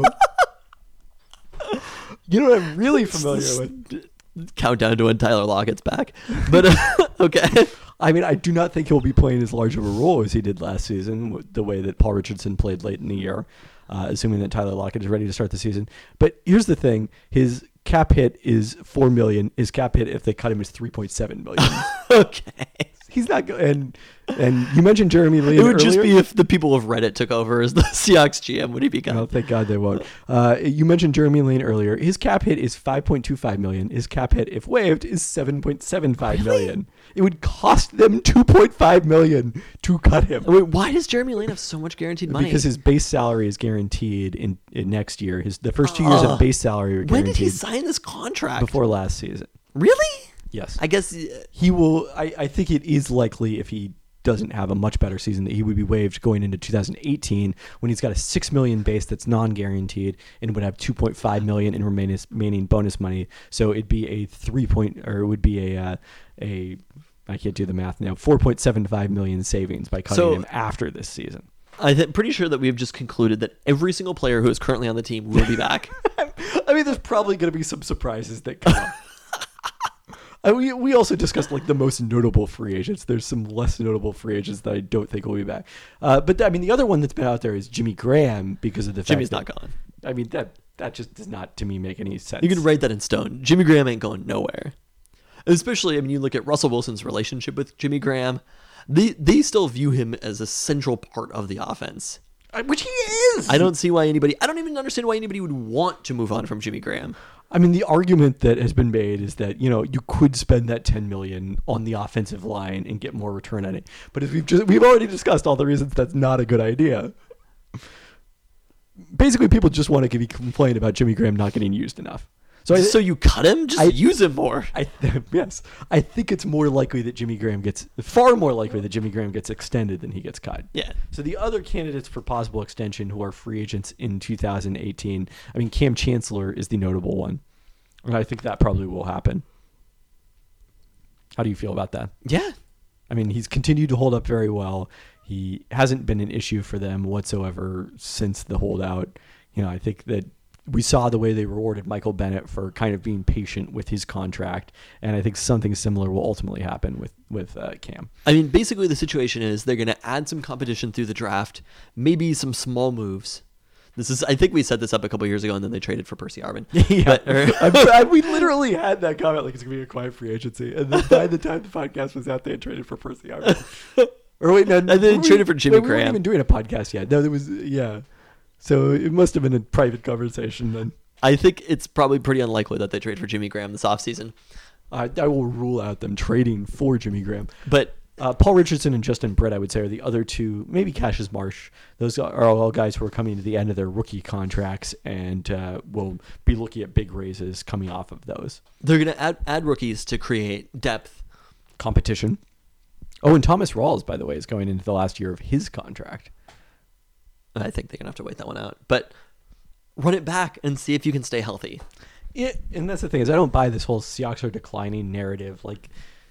You know what I'm really familiar with? Countdown to when Tyler Lockett's back. But okay. I mean, I do not think he'll be playing as large of a role as he did last season, the way that Paul Richardson played late in the year, assuming that Tyler Lockett is ready to start the season. But here's the thing: his cap hit is $4 million. His cap hit, if they cut him, is $3.7 million. Okay. He's not good. And you mentioned Jeremy Lin. It would just earlier. be if the people of Reddit took over as the Seahawks GM. Would he be Oh, gone? thank God they won't. You mentioned Jeremy Lin earlier. His cap hit is $5.25 million. His cap hit, if waived, is $7.75 million. It would cost them $2.5 million to cut him. Wait, why does Jeremy Lin have so much guaranteed money? Because his base salary is guaranteed in next year. The first 2 years of base salary are when did he guaranteed sign this contract? before last season. Really? Yes. I guess. He will. I think it is likely if he doesn't have a much better season that he would be waived going into 2018 when he's got a $6 million base that's non-guaranteed and would have $2.5 million in remaining bonus money. So it'd be it would be a I can't do the math now, $4.75 million savings by cutting him after this season. I'm pretty sure that we've just concluded that every single player who is currently on the team will be back. I mean, there's probably going to be some surprises that come up. We also discussed like the most notable free agents. There's some less notable free agents that I don't think will be back. But I mean, the other one that's been out there is Jimmy Graham because of the fact Jimmy's that, not gone. I mean, that just does not to me make any sense. You can write that in stone. Jimmy Graham ain't going nowhere. Especially, I mean, you look at Russell Wilson's relationship with Jimmy Graham. They still view him as a central part of the offense. Which he is. I don't even understand why anybody would want to move on from Jimmy Graham. I mean, the argument that has been made is that, you could spend that $10 million on the offensive line and get more return on it. But as we've already discussed all the reasons that's not a good idea. Basically, people just want to complain about Jimmy Graham not getting used enough. So you cut him? Just use him more. Yes. I think it's far more likely that Jimmy Graham gets extended than he gets cut. Yeah. So the other candidates for possible extension who are free agents in 2018, I mean, Cam Chancellor is the notable one. And I think that probably will happen. How do you feel about that? Yeah. I mean, he's continued to hold up very well. He hasn't been an issue for them whatsoever since the holdout. I think that we saw the way they rewarded Michael Bennett for kind of being patient with his contract, and I think something similar will ultimately happen with Cam. I mean, basically the situation is they're going to add some competition through the draft, maybe some small moves. I think we set this up a couple years ago, and then they traded for Percy Harvin. Yeah, we literally had that comment like it's gonna be a quiet free agency, and then by the time the podcast was out, they had traded for Percy Harvin. Or wait, no, and then they traded for Jimmy We Graham. weren't even doing a podcast yet. No, there was So it must have been a private conversation then. I think it's probably pretty unlikely that they trade for Jimmy Graham this offseason. I will rule out them trading for Jimmy Graham. But Paul Richardson and Justin Britt, I would say, are the other two. Maybe Cassius Marsh. Those are all guys who are coming to the end of their rookie contracts and will be looking at big raises coming off of those. they're going to add rookies to create depth. Competition. Oh, and Thomas Rawls, by the way, is going into the last year of his contract. I think they're going to have to wait that one out. But run it back and see if you can stay healthy. Yeah, and that's the thing is I don't buy this whole Seahawks are declining narrative. Like,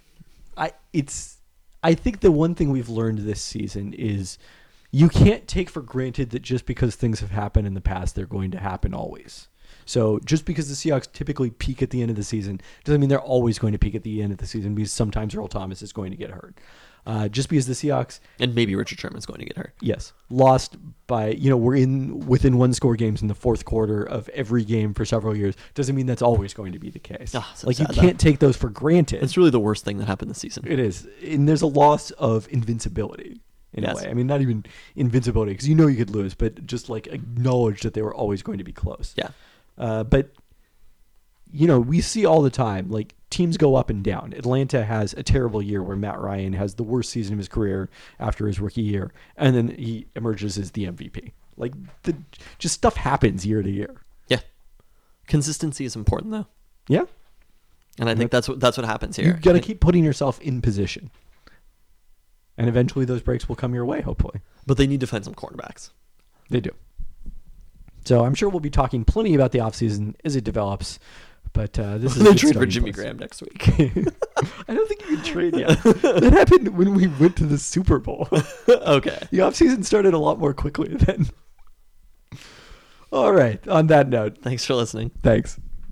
I think the one thing we've learned this season is you can't take for granted that just because things have happened in the past, they're going to happen always. So just because the Seahawks typically peak at the end of the season doesn't mean they're always going to peak at the end of the season because sometimes Earl Thomas is going to get hurt. Just because the Seahawks, And maybe Richard Sherman's going to get hurt. yes, lost by, we're within one score games in the fourth quarter of every game for several years doesn't mean that's always going to be the case. Ah, so like you sad, can't take those for granted. It's really the worst thing that happened this season. It is. And there's a loss of invincibility in Yes. a way. I mean, not even invincibility because you could lose, but just like acknowledge that they were always going to be close. Yeah. But, we see all the time, like teams go up and down. Atlanta has a terrible year where Matt Ryan has the worst season of his career after his rookie year. And then he emerges as the MVP. Like just stuff happens year to year. Yeah. Consistency is important, though. Yeah. And I think that's what happens here. You got to keep putting yourself in position. And eventually those breaks will come your way, hopefully. But they need to find some cornerbacks. They do. So I'm sure we'll be talking plenty about the offseason as it develops. But this is a They good trade for starting Jimmy place. Graham next week. I don't think you can trade yet. That happened when we went to the Super Bowl. Okay. The offseason started a lot more quickly then. All right. On that note, Thanks for listening. thanks.